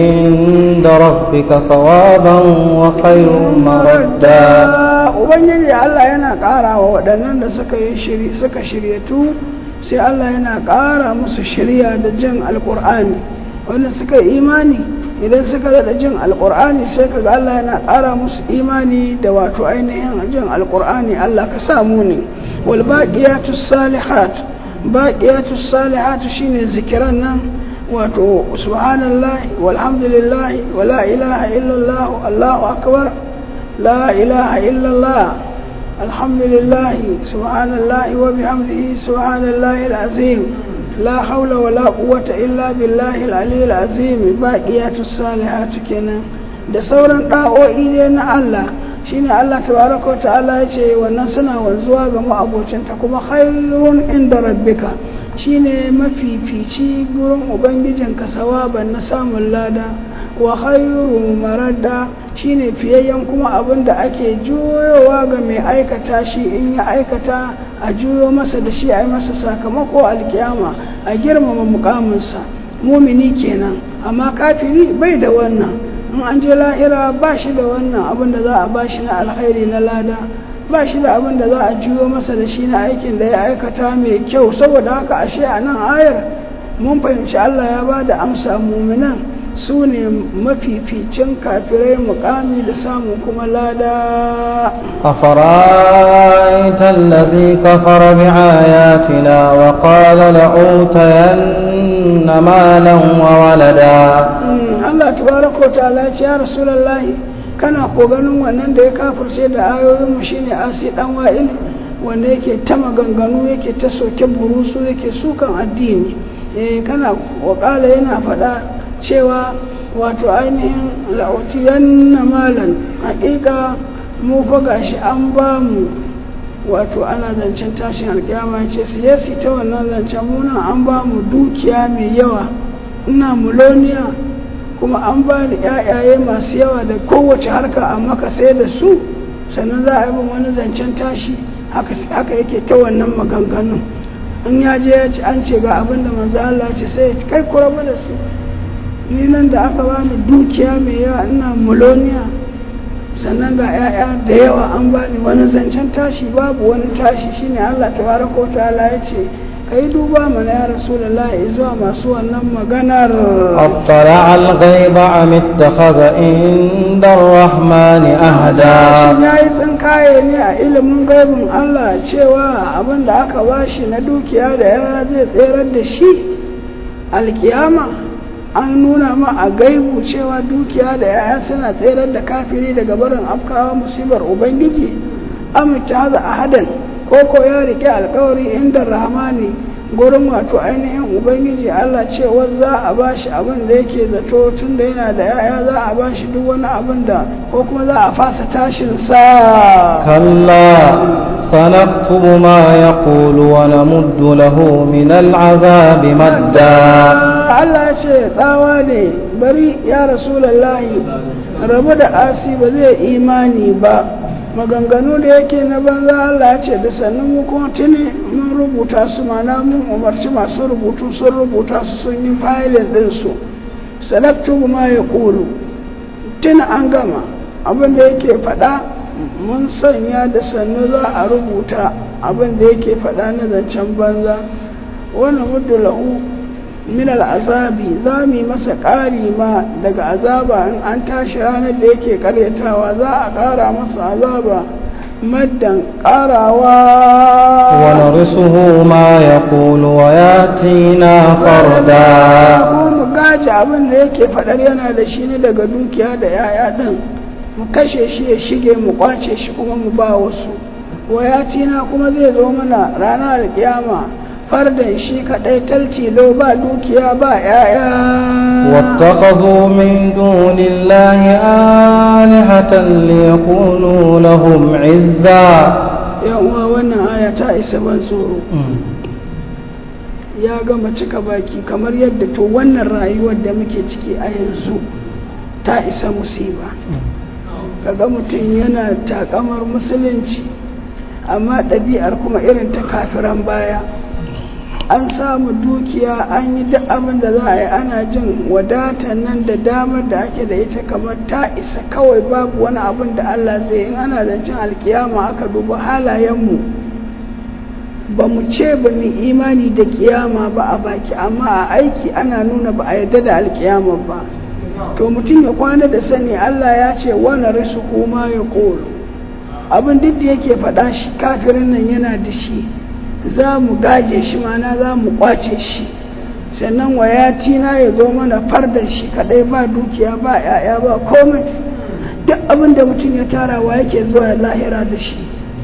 عند ربك ثوابا وخير مردا ubangiji Allah yana ƙara wa waɗannan da suka shiryatu sai Allah yana ƙara musu shirya da jin alƙur'ani wanda suka yi imani idan suka da jin alƙur'ani sai kaga Allah yana ƙara musu imani da wato ainihin jin alƙur'ani Allah ka samu ne wal baqiyatus salihat baqiyatus salihatu shine zikiran nan wato subhanallahi walhamdulillahi wala ilaha illallah allahu akbar la ilaha illallah alhamdulillahi subhanallahi wa bihamdihi subhanallahi alazim la hawla wala quwwata illa billahi alaliyyil azim baqiyatus salihatu kenan da sauran da'o'i ne na Allah shine Allah tabaraka ta'ala yace wannan suna wanzuwa ga ma'abocinta kuma khairun inda rabbika shine mafifici gurin ubangijinka sawaban na samun lada wa khairu maradda shine fiyayyen kuma abinda ake juyowa ga mai aikata shi in ya aikata a juyo masa da shi a yi masa sakamako alkiyama a girmama mukaminsa mumini kenan amma kafiri bai da wannan in an je lahira ba shi da wannan abin da za a ba shi na alkhairi na lada ba shi da abin da za a juyo masa da shi na aikin da ya aikata mai kyau saboda haka ashe a nan ayar mun fahimci Allah ya ba da amsa muminan su ne mafificin kafirai mukami da samun kuma lada أفرأيت الذي كفر بآياتنا وقال لأوتين مالا وولدا Allah tabaraka wa ta'ala ya ce ya rasulullahi kana ko ganin wannan da ya kafirce da ayoyin mu shine asi dan wa'il wanda yake ta maganganu yake ta soke burusu yake sukan addini kana wakala yana faɗa cewa wato ainihin la'utiyanna malan haƙiƙa mu fa gashi an ba mu wato ana zancen tashin alƙiyama ce siyasi ta wannan zancen muna an ba mu dukiya mai yawa ina muloniya kuma an ba da ƴaƴaye masu yawa da kowace harka a maka sai da su sannan za a yi wani zancen tashi haka yake ta wannan maganganun in ya je ya ci an ce ga abin da manzo Allah ce sai kai ku rabu da su ni nan da aka bani dukiya mai yawa ina muloniya sannan ga 'ya'ya da yawa an bani wani zancen tashi babu wani tashi shine Allah tabaraka wa ta'ala ya ce kai duba mana ya rasulullahi zuwa masu wannan maganar اطلع الغيب ام اتخذ عند الرحمن عهدا shin yayi tsinkaye ne a ilimin gaibin Allah cewa abin da aka bashi na dukiya da ya zai tserar da shi alkiyama an nuna ma a gaibu cewa dukiya da yaya suna tserar da kafiri daga barin afkawa musibar ubangiji amita haza ahadan koko ya rike alkawari inda rahmani gurin wato ainihin ubangiji Allah cewa za a bashi abin da yake zato tun da yana da yaya za a bashi duk wani abin da ko kuma za a fasa tashin sa كلا سنكتب ما يقول ونمد له من العذاب مدا Allah ya ce tsawa ne bari ya rasulullahi rabu da asi ba zai imani ba maganganu da yake na banza Allah ya ce da sannan mu kuma tuni mun rubuta su mana mun umarci masu rubutu sun rubuta su sun yi filin ɗinsu sanaktu ma ya ƙulu tun an gama abin da yake faɗa mun sanya da sannu za a rubuta abin da yake faɗa na zancen banza wannan muddu lahu min al'azabi za mu yi masa ƙari ma daga azaba in an tashi ranar da yake karyatawa za a ƙara masa azaba maddan ƙarawa ونرثه ما يقول وياتينا فردا ko mu gaje da abin da yake faɗar yana da shi ne daga dukiya da yaya ɗin mu kashe shi ya shige mu kwace shi kuma mu ba wasu wayatina kuma zai zo mana ranar kiyama fardan shi kaɗai taltilo ba dukiya ba yaya واتخذوا من دون الله آلهة ليكونوا لهم عزا yawa wannan aya ta isa ban tsoro ya gama cika baki kamar yadda to wannan rayuwar da muke ciki a yanzu ta isa musiba kaga mutum yana takamar musulunci amma ɗabi'ar kuma irin ta kafiran baya an samu dukiya an yi duk abin da za a yi ana jin wadatan nan da damar da ake da ita kamar ta isa kawai babu wani abin da Allah zai in ana zancen alkiyama aka duba halayenmu ba mu ce ba mu imani da kiyama ba a baki amma a aiki ana nuna ba a yarda da alkiyama ba to mutum ya kwana da sani Allah ya ce wani rasu kuma ya kolo abin duk da yake faɗa shi kafirin nan yana da shi za mu gaje shi mana za mu kwace shi sannan wayatina ya zo mana fardan shi kadai ba dukiya ba yaya ba komai duk abin da mutum ya tarawa yake zuwa lahira da shi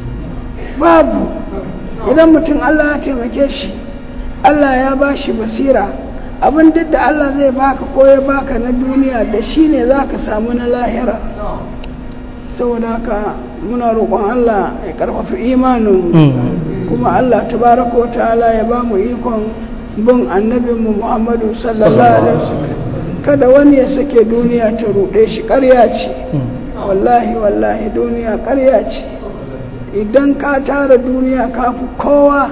babu idan mutum Allah ya taimake shi Allah ya ba shi basira abin duk da Allah zai baka ko ya baka na duniya da shi ne za ka samu na lahira saboda haka muna roƙon Allah ya ƙarfafa imanin kuma Allah tabaraka wa ta'ala ya ba mu ikon bin annabinmu Muhammadu sallallahu alaihi wasallam kada wani ya sake duniya ta ruɗe shi ƙarya ce wallahi duniya ƙarya ce idan ka tara duniya ka fi kowa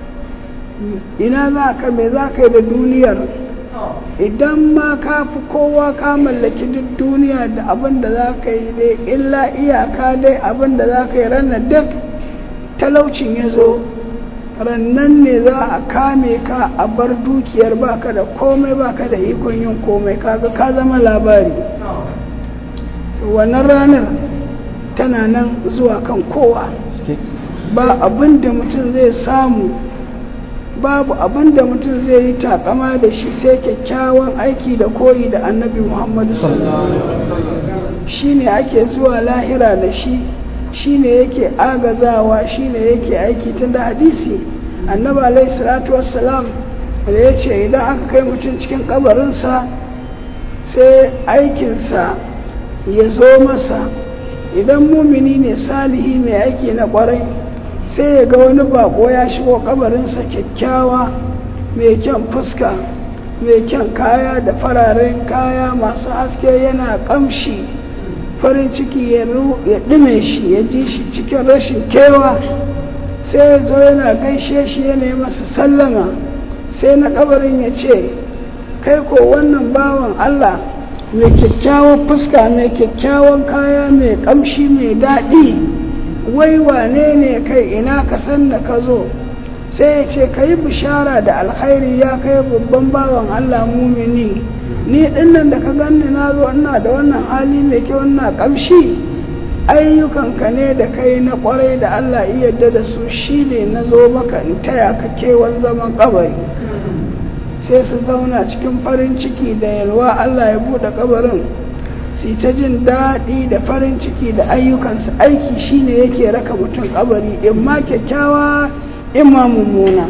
ina za ka me za ka yi da duniyar idan ma ka fi kowa ka mallaki duk duniya da abin da za ka yi dai illa iyaka dai abin da za ka yi ranar duk talaucin ya zo rannan ne za a kame ka a bar dukiyar baka da komai baka da ikon yin komai kaga ka zama labari wannan ranar tana nan zuwa kan kowa ba abin da mutum zai samu babu abin da mutum zai yi takama da shi sai kyakkyawan aiki da koyi da annabi Muhammadu sallallahu alaihi wasallam shine ake zuwa lahira da shi shine yake agazawa shine yake aiki tunda hadisi annabi alaihi salatu wassalam da yace idan aka kai mutum cikin kabarinsa sai aikinsa ya zo masa idan mumini ne salihi mai aiki na kwarai sai ya ga wani bako ya shigo kabarinsa kyakkyawa mai kyan fuska mai kyan kaya da fararen kaya masu haske yana kamshi farin ciki ya ɗume shi ya ji shi cikin rashin kewa sai ya zo yana gaishe shi yana masa sallama sai na kabarin ya ce kai ko wannan bawan Allah mai kyakkyawan fuska mai kyakkyawan kaya mai kamshi mai daɗi wai wane ne kai ina ka san da ka zo sai ya ce ka yi bishara da alkhairi ya kai babban bawan Allah mumini ni dinnan da ka ganni na zo ina da wannan hali mai kyau ina kamshi ayyukanka ne da kai na kwarai da Allah iya yarda da su shine na zo maka in taya ka kewan zaman kabari sai su zauna cikin farin ciki da yalwa Allah ya bude kabarin su ta jin daɗi da farin ciki da ayyukansu aiki shine yake raka mutum kabari in ma kyakkyawa in ma mummuna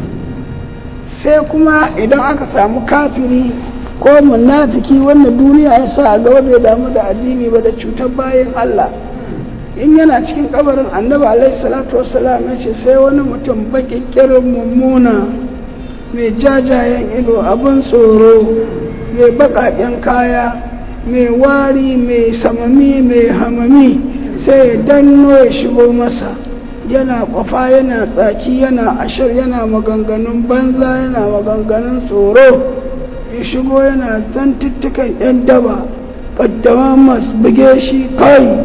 sai kuma idan aka samu kafiri ko munafiki wanda duniya ya sa a gaba bai damu da addini ba da cutar bayan Allah in yana cikin kabarin annabi alaihi salatu wassalam ya ce sai wani mutum baƙiƙirin mummuna mai jajayen ido abin tsoro mai baƙaƙen kaya mai wari mai samami mai hamami sai ya danno ya shigo masa yana kwafa yana tsaki yana ashar yana maganganun banza yana maganganun tsoro ya shigo yana zantuttukan yan daba kaddama masu buge shi kai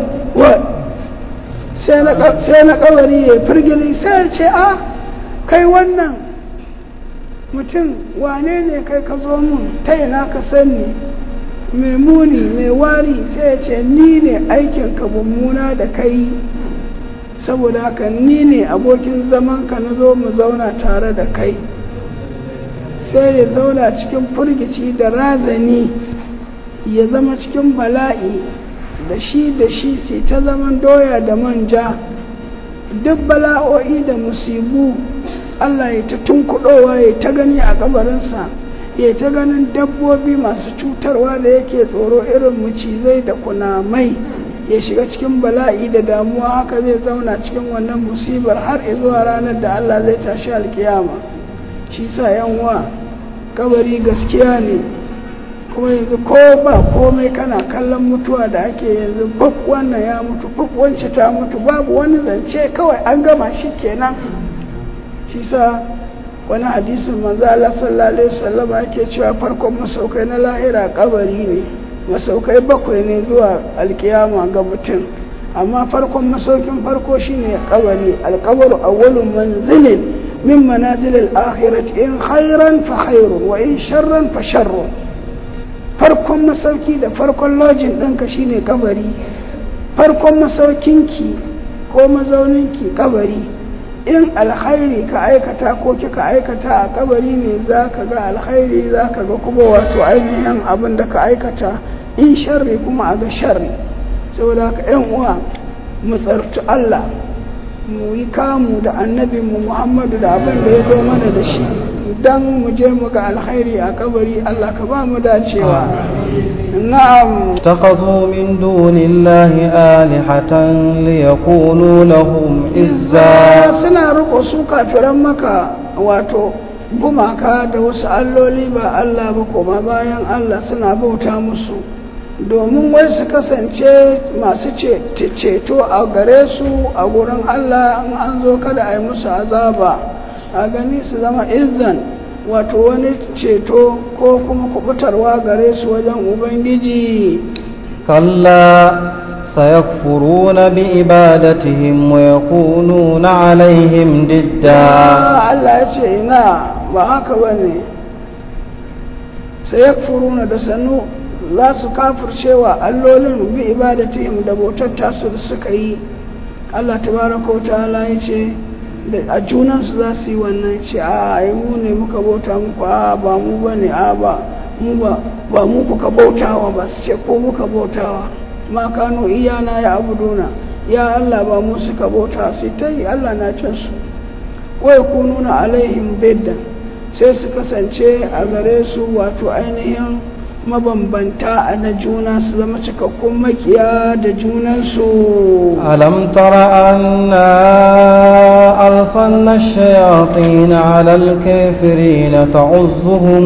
sai na kabari ya firgili sai ya ce a kai wannan mutum wane ne kai ka zo mun ta ina ka sani mai muni mai wari sai ya ce ni ne aikinka mummuna da kai saboda haka ni ne abokin zamanka na zo mu zauna tare da kai sai ya zauna cikin firgici da razani, ya zama cikin bala'i da shi sai ta zaman doya da manja, duk bala'o'i da musibu Allah ya ta tunkuɗowa ya ta gani a kabarinsa, ya ta ganin dabbobi masu cutarwa da yake tsoro irin macizai da kunamai, ya shiga cikin bala'i da damuwa. Haka zai zauna cikin wannan musibar har zuwa ranar da Allah zai tashi alkiyama. shi sa yanwa kabari gaskiya ne, kuma yanzu ko ba komai kana kallon mutuwa da ake yanzu, buk wannan ya mutu, buk wance ta mutu, babu wani zance, kawai an gama shi kenan. shi sa wani hadisin manzo Allah sallallahu alaihi wasallam yake cewa farkon masaukai na lahira kabari ne, masaukai 7 ne zuwa alkiyama ga mutum, amma farkon masaukin farko shine kabari. alqabru awwalu manzilin min manazil al-akhirati, in khairan fa khairun wa in sharran fa sharrun. farkon masauki da farkon lojin ɗinka shine kabari, farkon masaukinki ko mazauninki kabari. in alkhairi ka aikata ko kika aikata a kabari ne za ka ga alkhairi, za ka ga kuma wato ainihin abin da ka aikata. in sharri kuma a ga sharri. saboda haka yan uwa mu tsartu Allah, mu yi kamu da annabinmu Muhammadu da abin da ya zo mana da shi, dan mu je mu ga alkhairi a kabari. Allah ka ba mu dacewa. na'am, اتخذوا من دون الله آلهة ليكونوا لهم عزا. suna riko su kafiran maka wato gumaka da wasu alloli ba Allah ba, kuma bayan Allah suna bauta musu domin wai su kasance masu ceto a gare su a gurin Allah in an zo kada a yi musu azaba. a gani su zama izzan, wato wani ceto ko kuma kubutarwa gare su wajen Ubangiji. كلا سيكفرون بعبادتهم ويكونون عليهم ضدا. Allah ya ce ina ba haka bane, sayakfuruna da sanu za su kafircewa allolin bi ibadatihim da bautar tasu da suka yi. Allah tabaraka wa ta'ala ya ce a junansu za su yi wannan, ce a mu ne muka bauta muku, a ba mu bane, a ba mu kuka bautawa ba, su ce ko muka bautawa. ma kanu iyana ya abuduna, ya Allah ba mu suka bauta, sai ta yi Allah na cin su. wa yakununa alaihim bidda, sai su kasance a gare su wato ainihin mabambanta a na juna, su zama cikakkun makiya da junansu. ألم تر أنا أرسلنا الشياطين على الكافرين تعزهم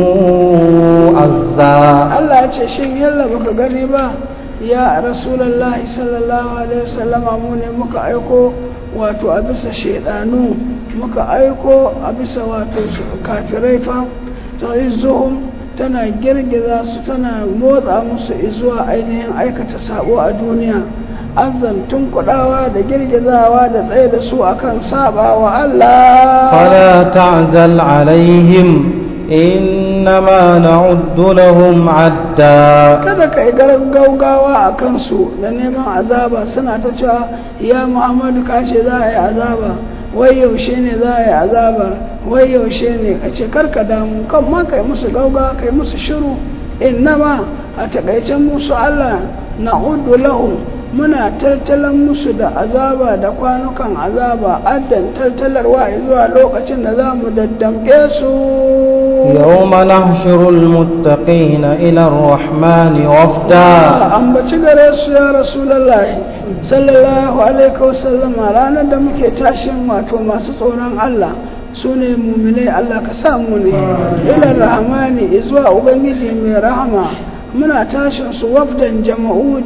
عزا. Allah ya ce shin yalla baka gani ba ya Rasulullahi sallallahu alaihi wasallama, mu ne muka aiko wato a bisa shaidanu, muka aiko a bisa wato kafirai fa, ta'izzuhum tana girgiza su, tana motsa musu zuwa ainihin aikata sabo a duniya. azantun kudawa da girgizawa da tsaye da su akan saba wa Allah. fala ta'zal alaihim innama na'uddu lahum adda. kada kai gaugawa a kansu da neman azaba, suna ta cewa ya Muhammadu ka ce za a yi azaba, wai yaushe ne za a yi azabar, wai yaushe ne, ka ce karka damu, kan ma kai musu gauga, kai musu shiru. innama a takaicen musu Allah na'uddu lahum, muna tattalin musu da azaba da kwanukan azaba, addan tattalarwa zuwa lokacin da za mu daddamke su. yawma nahshurul muttaqina ila ar-rahmani wafda. ambaci gare su ya Rasulullahi sallallahu alaihi wasallam, ranar da muke tashin wato masu tsoron Allah su ne muminai, Allah ka samu ne, ila rahmani zuwa ubangiji mai rahama, muna tashin su wafdan jama'u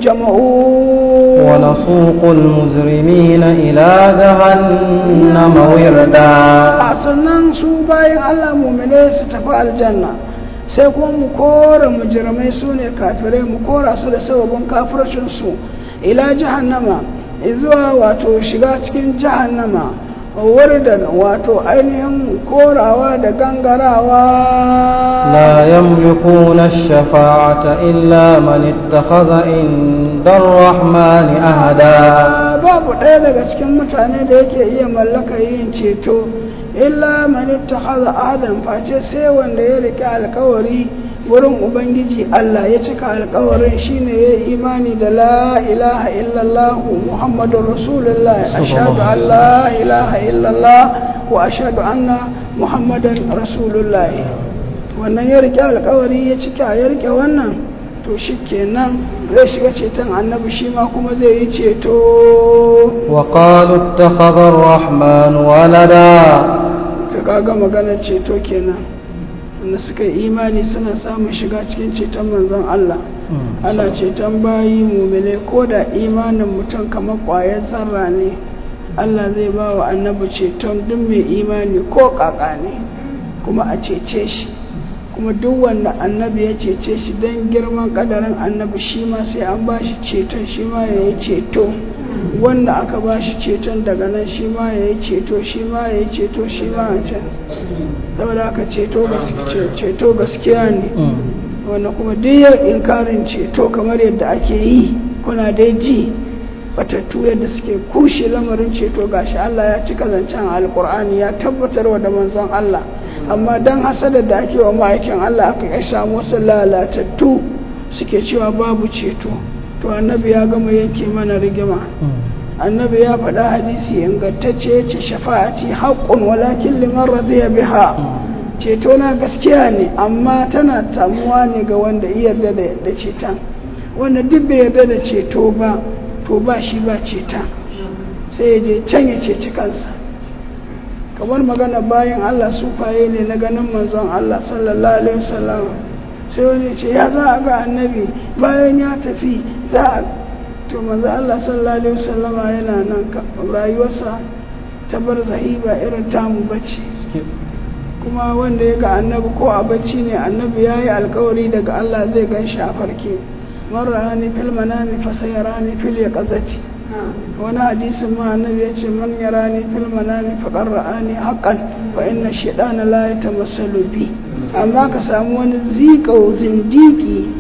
wa nasuqul mujrimina ila jahannama wirda. sannan su bayan Allah mu'mine su tafi aljanna, sai kuma mu kora mujrimai su ne kafirai, mu kora su da sababin kafircin su ila jahannama, zuwa wato shiga cikin jahannama, wardan wato ainihin korawa da gangarawa. la yamlikuna ash-shafa'ata illa man ittakhadha inda ar-rahmani ahada. babu ɗaya daga cikin mutane da yake iya mallaka yin ceto illa man ittakhadha ahadan face sai wanda ya rike alkawari wurin ubangiji Allah ya cika alkawarin shine ya imani da la ilaha illallah muhammadur rasulullah ashhadu an la ilaha illallah wa ashhadu anna muhammadan rasulullah wannan ya rike alkawari ya cika ya rike wannan to shikenan zai shiga ceton annabi shi ma kuma zai yi ceto wa qalu ittakhadha ar-rahman walada ka kaga maganar ceto kenan wanda suka yi imani suna samun shiga cikin ceton manzon Allah ana ceton bayi mumine ko da imanin mutum kamar ƙwayar zarra ne Allah zai ba wa annabi ceton duk mai imani ko ƙaƙa ne kuma a cece shi kuma duk wanda annabi ya cece shi don girman ƙadarin annabi shi ma sai an ba shi ceton shi ma ya yi ceto wanda aka ba shi ceton daga nan shi ma ya yi ceto shi ma ya yi ceto shi ma a can saboda aka ceto gaskiya ne wanda kuma duk inkarin ceto kamar yadda ake yi kuna dai ji batattu yadda suke kushe lamarin ceto gashi Allah ya cika zancen alkur'ani ya tabbatarwa da manzon Allah amma dan hasadar da ake wa ma'aikin Allah aka kai samu wasu lalatattu suke cewa babu ceto to annabi ya gama yanke mana rigima annabi ya faɗa hadisi ingantacce ya ce shafa'ati haqqun walakin liman radiya biha ceto na gaskiya ne amma tana tamuwa ne ga wanda iya yarda da ceton wanda duk bai yarda da ceto ba to ba shi ba ceta sai ya je can ya ceci kansa kamar magana bayan Allah sufaye ne na ganin manzon Allah sallallahu alaihi wasallam sai wani ce ya za a ga annabi bayan ya tafi za a to manzon Allah sallallahu alaihi wasallam yana nan rayuwarsa ta bar zahiba irin tamu bacci kuma wanda ya ga annabi ko a bacci ne annabi ya yi alkawari daga Allah zai gan shi a farke marar rani fil manami fasayar rani fil ya ƙazaci wani hadisin ma annabi ya ce man ya rani fil manami faƙar ra'ani haƙan fa inna shaɗana la ya ta masalubi amma ka samu wani zikau zindiki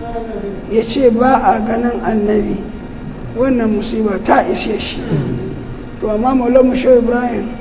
ya ce ba a ganin annabi wannan musiba ta ishe shi to amma maulamu shehu ibrahim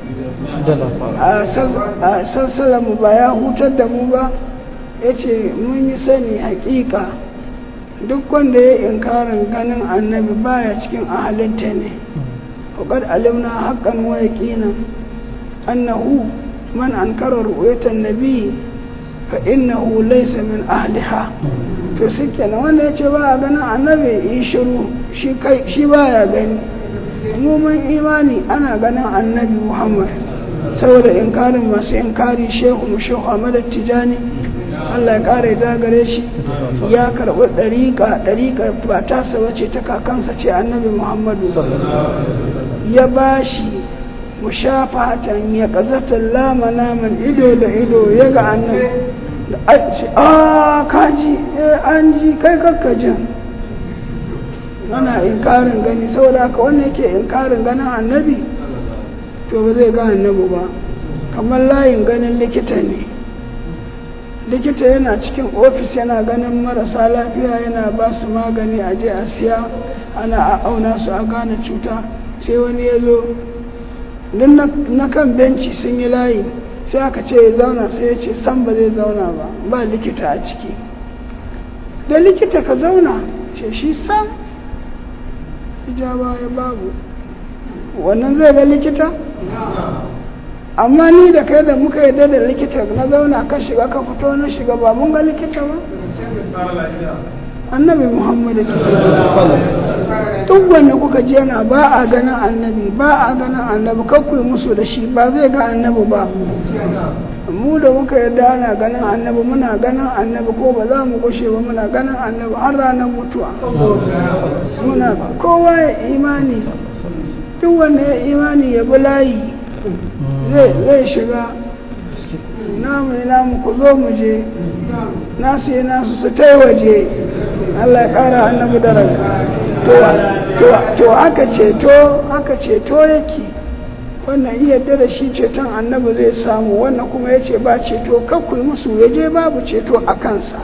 a sassalamu ba ya hutar da mu ba ya ce mun yi sani hakika duk wanda ya inkarin ganin annabi baya cikin ahalinta ne faƙar alimna haƙƙan wa yaƙinan annahu man ankara ru'yatan nabi fa innahu laysa min ahliha to shikenan wanda ya ce ba a ganin annabi yi shiru shi baya gani mu mun imani ana ganin annabi muhammad saboda inkarin masu inkari shehu Ahmad Tijani Allah ya kare da gare shi ya karɓi ɗariƙa ba ta saba ce ta kakansa ce annabi muhammadu ya ba shi mushafatan ya ƙazatan lama naman ido da ido ya ga annabi kaji an ji kai kakkajin ana inkarin gani saboda haka wannan yake inkarin ganin annabi to ba zai ga annabi ba kamar layin ganin likita ne likita yana cikin ofis yana ganin marasa lafiya yana ba su magani a je a siya ana auna su a gane cuta sai wani ya zo duk na kan benci sun yi layi sai aka ce ya zauna sai ya ce san ba zai zauna ba likita a ciki da likita ka zauna ce shi san ijaba ya babu wannan zai ga likita amma ni da kai da muka yarda da likita na zauna ka shiga ka fito na shiga ba mun ga likita ba annabi muhammadu duk wanda kuka ji yana ba a ganin annabi kakwai musu da shi ba zai ga annabi ba mu da muka yarda ana ganin annabi muna ganin annabi ko ba za mu gushe ba muna ganin annabi har ranar mutuwa muna kowa ya imani duk wanda ya imani ya bi layi zai shiga namu ku zo mu je nasu yi nasu su tai waje Allah ya kara annabi daraja to aka ceto yake wannan iya da shi ceton annabi zai samu wannan kuma ya ce ba ceto kakwai musu ya je babu ceto a kansa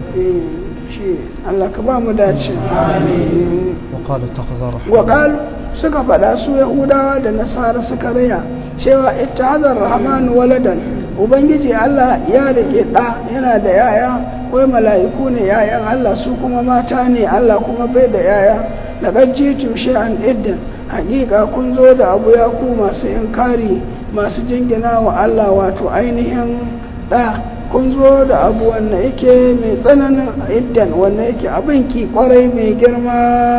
shi Allah ka ba mu dace وقالوا suka faɗa su yahudawa da nasara suka raya cewa ittihadar rahmanu waladan ubangiji Allah ya rike ɗa yana da yaya wai mala'iku ne yayan Allah su kuma mata ne Allah kuma bai da yaya laqad jitum shay'an iddan haƙiƙa kun zo da abu ya ku masu inkari masu jingina wa Allah wato ainihin ɗa kun zo da abu wanda yake mai tsananin iddan wanda yake abin ki kwarai mai girma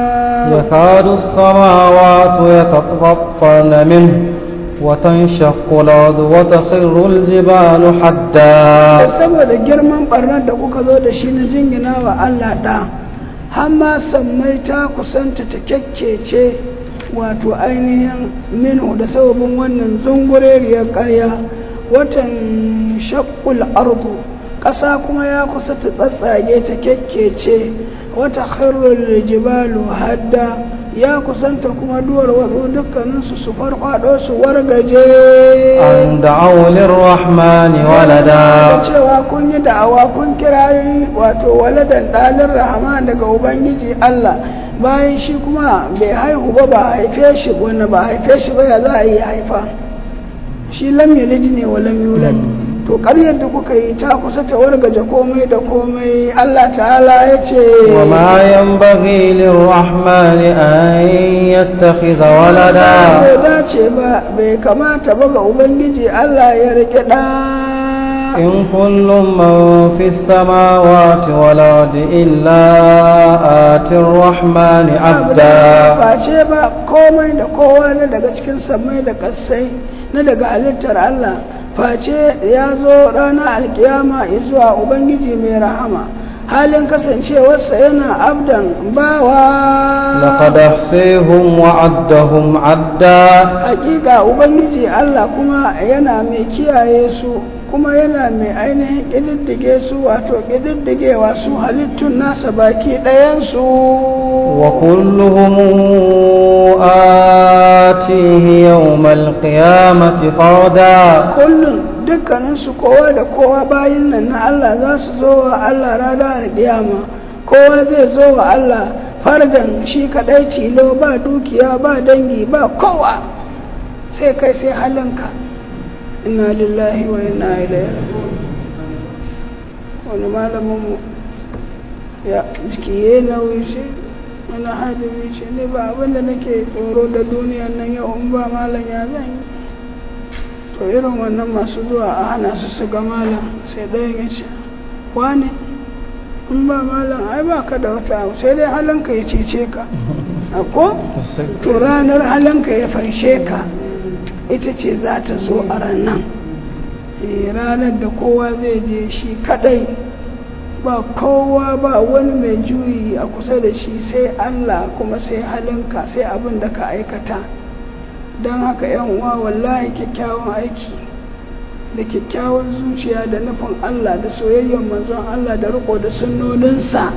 yakadu as-samawati yataṭaffarna minhu وتنشق الأرض وتخر الجبال حدا saboda girman barnar da kuka zo da shi na jingina wa Allah da har ma sammai ta kusanta ta kyakkece wato ainihin minhu da sababin wannan zungureriyar ƙarya watan shaqqul ardu ƙasa kuma ya kusa ta tsatsage ta kyakkece wata kharrul jibalu hadda ya kusanta kuma duwar wasu dukkaninsu su farfado su wargaje an da'aw lirrahmani walada cewa kun yi da'awa kun kirayi wato waladan dalin rahman daga ubangiji Allah bayan shi kuma bai haihu ba haife shi wanda ba haife shi ba ya za a yi haifa shi lam yalid ne wa lam yulad to ƙaryar da kuka yi ta kusa ta wargaje komai da komai Allah ta'ala ya ce wa ma yanbaghi lirrahmani an yattakhidha walada bai dace ba bai kamata ba ga ubangiji Allah ya rike da in kullum man fis samawati wal ardi illa atir rahmani abda face ba komai da kowa ne daga cikin samai da kasai na daga halittar Allah face ya zo ranar alkiyama zuwa ubangiji mai rahama halin kasancewarsa yana abdan bawa laqad ahsayhum wa addahum adda hakika ubangiji Allah kuma yana mai kiyaye su kuma yana mai ainihin ƙididdige su wato ƙididdigewa su halittun nasa baki ɗayansu wa kulluhum atihi yawmal qiyamati farda kullum dukkaninsu kowa da kowa bayin nan na Allah za su zo wa Allah ranar kiyama kowa zai zo wa Allah fardan shi kadai tilo ba dukiya ba dangi ba kowa sai kai sai halinka inna lillahi wa inna ilaihi raji'un wani malamin mu ya jiki nauyi shi wani hadimi shi ne ba abinda nake tsoro da duniyan nan yau in ba malam ya zan yi to irin wannan masu zuwa a hana su su ga malam sai ɗayan ya ce wane in ba malam ai ba ka da wata sai dai halinka ya cece ka ko to ranar halinka ya fanshe ka ita ce za ta zo a ranar ranar da kowa zai je shi kadai ba kowa ba wani mai juyi a kusa da shi sai Allah kuma sai halinka sai abin da ka aikata don haka yan uwa wallahi kyakkyawan aiki da kyakkyawan zuciya da nufin Allah da soyayyar manzon Allah da riko da sunnoninsa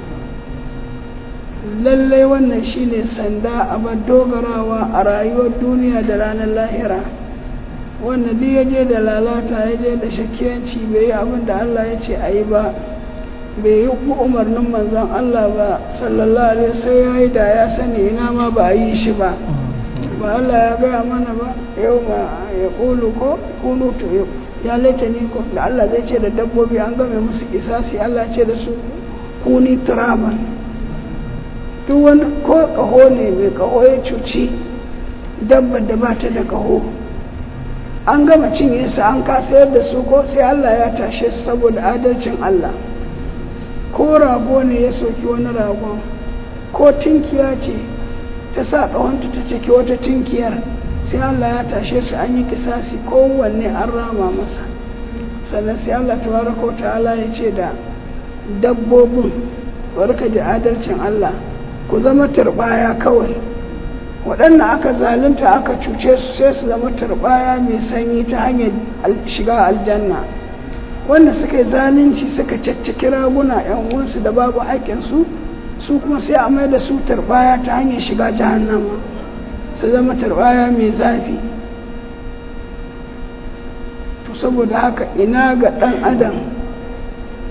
lallai wannan shine sanda a dogarawa a rayuwar duniya da ranar lahira wanda duk ya je da lalata ya je da shakiyanci bai yi abin da Allah ya ce a yi ba bai yi umarnin manzon Allah ba sallallahu alaihi sai ya yi da ya sani ina ma ba a yi shi ba ba Allah ya gaya mana ba yau ma ya ƙulu ko kunutu ya laita ni ko da Allah zai ce da dabbobi an game musu kisasi Allah ce da su kuni turaban duk wani ko kaho ne mai kaho ya cuci dabbar da ba ta da kaho an gama cinye su an kasayar da su ko sai Allah ya tashe su saboda adalcin Allah ko rago ne ya soki wani ragon ko tinkiya ce ta sa ƙahonta ta ciki wata tinkiyar sai Allah ya tashe su an yi kisasi kowanne an rama masa sannan sai Allah tabaraka wa ta'ala ya ce da dabbobin barka da adalcin Allah ku zama turbaya kawai waɗanda aka zalunta aka cuce su sai su zama turbaya mai sanyi ta hanyar shiga aljanna wanda suka yi zalunci suka caccaki raguna yan uwansu da babu haƙƙinsu su kuma sai a mai da su turbaya ta hanyar shiga jahannama su zama turbaya mai zafi to saboda haka ina ga ɗan adam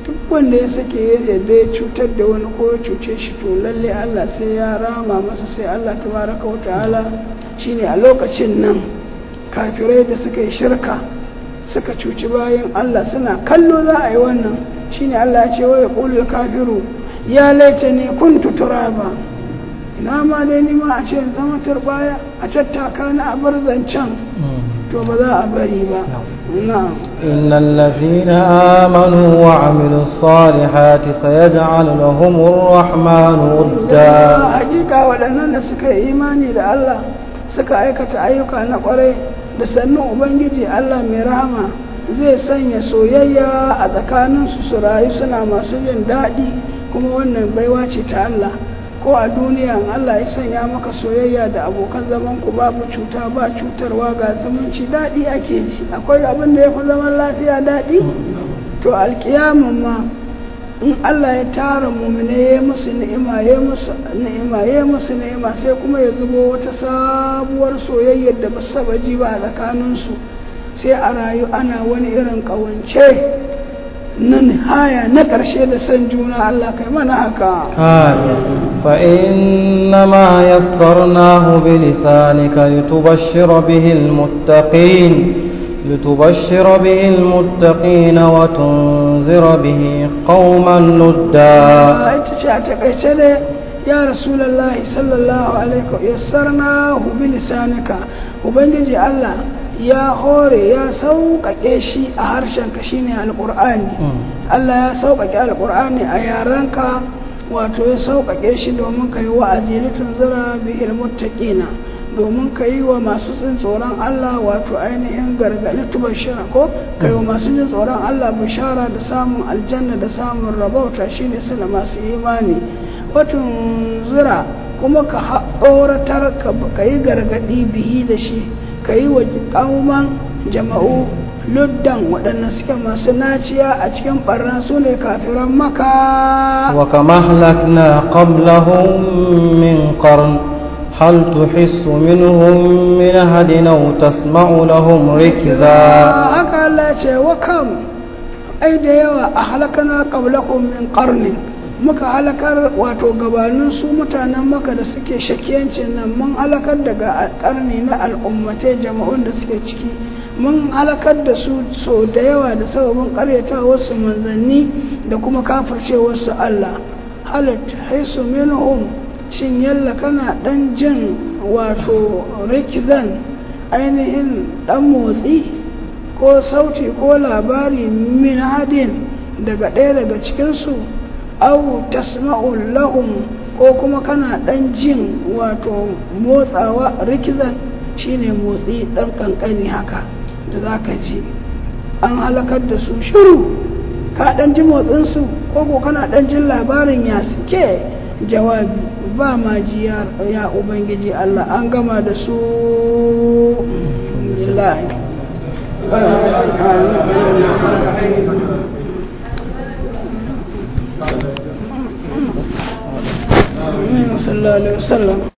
duk wanda ya sake yadda ya cutar da wani ko ya cuce shi to lalle Allah sai ya rama masa, sai Allah tabaraka wa ta'ala shine a lokacin nan kafirai da suka yi shirka suka cuci bayan Allah suna kallo za a yi wannan shine Allah ya ce wa yaqulul kafiru ya laitani kuntu turaba, ina ma dai ni ma a ce zama turbaya a tattaka na a bar zancen, to ba za a bari ba. na'am innal ladhina amanu wa amilus salihati sayaj'alu lahumur rahmanu wudda. hakika waɗannan da suka yi imani da Allah suka aikata ayyuka na ƙwarai da sannan ubangiji Allah mai rahama zai sanya soyayya a tsakaninsu su rayu suna masu jin daɗi, kuma wannan baiwa ce ta Allah. ko a duniya Allah ya sanya maka soyayya da abokan zaman ku babu cuta ba cutarwa ga zumunci daɗi ake ji. Akwai abin da ya fi zaman lafiya daɗi? To alkiyamun ma in Allah ya tara mumine ya musu ni'ima ya musu ni'ima sai kuma ya zubo wata sabuwar soyayyar da ba saba ji ba a tsakaninsu, sai a rayu ana wani irin ƙawance na nihaya na ƙarshe da san juna. Allah kai mana haka. fa inna ma yassarnahu bi lisanika litubashshira bihi almuttaqin wa tunzira bihi qauman ludda. ita ce a takaice ne ya rasulullahi sallallahu alaihi wa yassarnahu bi lisanika, ubangiji Allah ya hore ya sauƙaƙe shi a harshenka shine alƙur'ani. Allah ya sauƙaƙe alƙur'ani a yarenka, wato ya sauƙaƙe shi domin ka yi wa'azi litunzira bihil muttaqina, domin ka yi wa masu jin tsoron Allah wato ainihin gargaɗi tubashira ko ka yi wa masu jin tsoron Allah bishara da samun aljanna da samun rabauta shine suna masu imani. Watun zira kuma ka tsoratar ka yi gargaɗi bihi da shi, ka yi wa ƙauman jama'u luddan waɗanda suke masu naciya a cikin ɓarna su ne kafiran Maka. wa kama halakna qablahum min qarn hal tuhissu minhum min ahadin aw tasma'u lahum rikza. haka Allah ce wa kam ai da yawa a halakana qablahum min qarnin, muka halakar wato gabanin su mutanen Maka da suke shakiyancin nan, mun halakar daga karni na al'ummatai jama'un da suke ciki, mun halakar da su so da yawa da sababin karyata wasu manzanni da kuma kafirce wasu Allah. halat haisu minhum, shin yalla kana dan jin wato rikizan ainihin dan motsi ko sauti ko labari min hadin daga ɗaya daga cikinsu, au tasma'u lahum ko kuma kana dan jin wato motsawa. Rikizan shine motsi dan kankani haka da zaka ji an halakar da su shiru, ka dan ji motsin su ko kana dan jin labarin ya suke. Jawabi ba ma ji ya ubangiji Allah, an gama da su. Billahi sallallahu alaihi wasallam.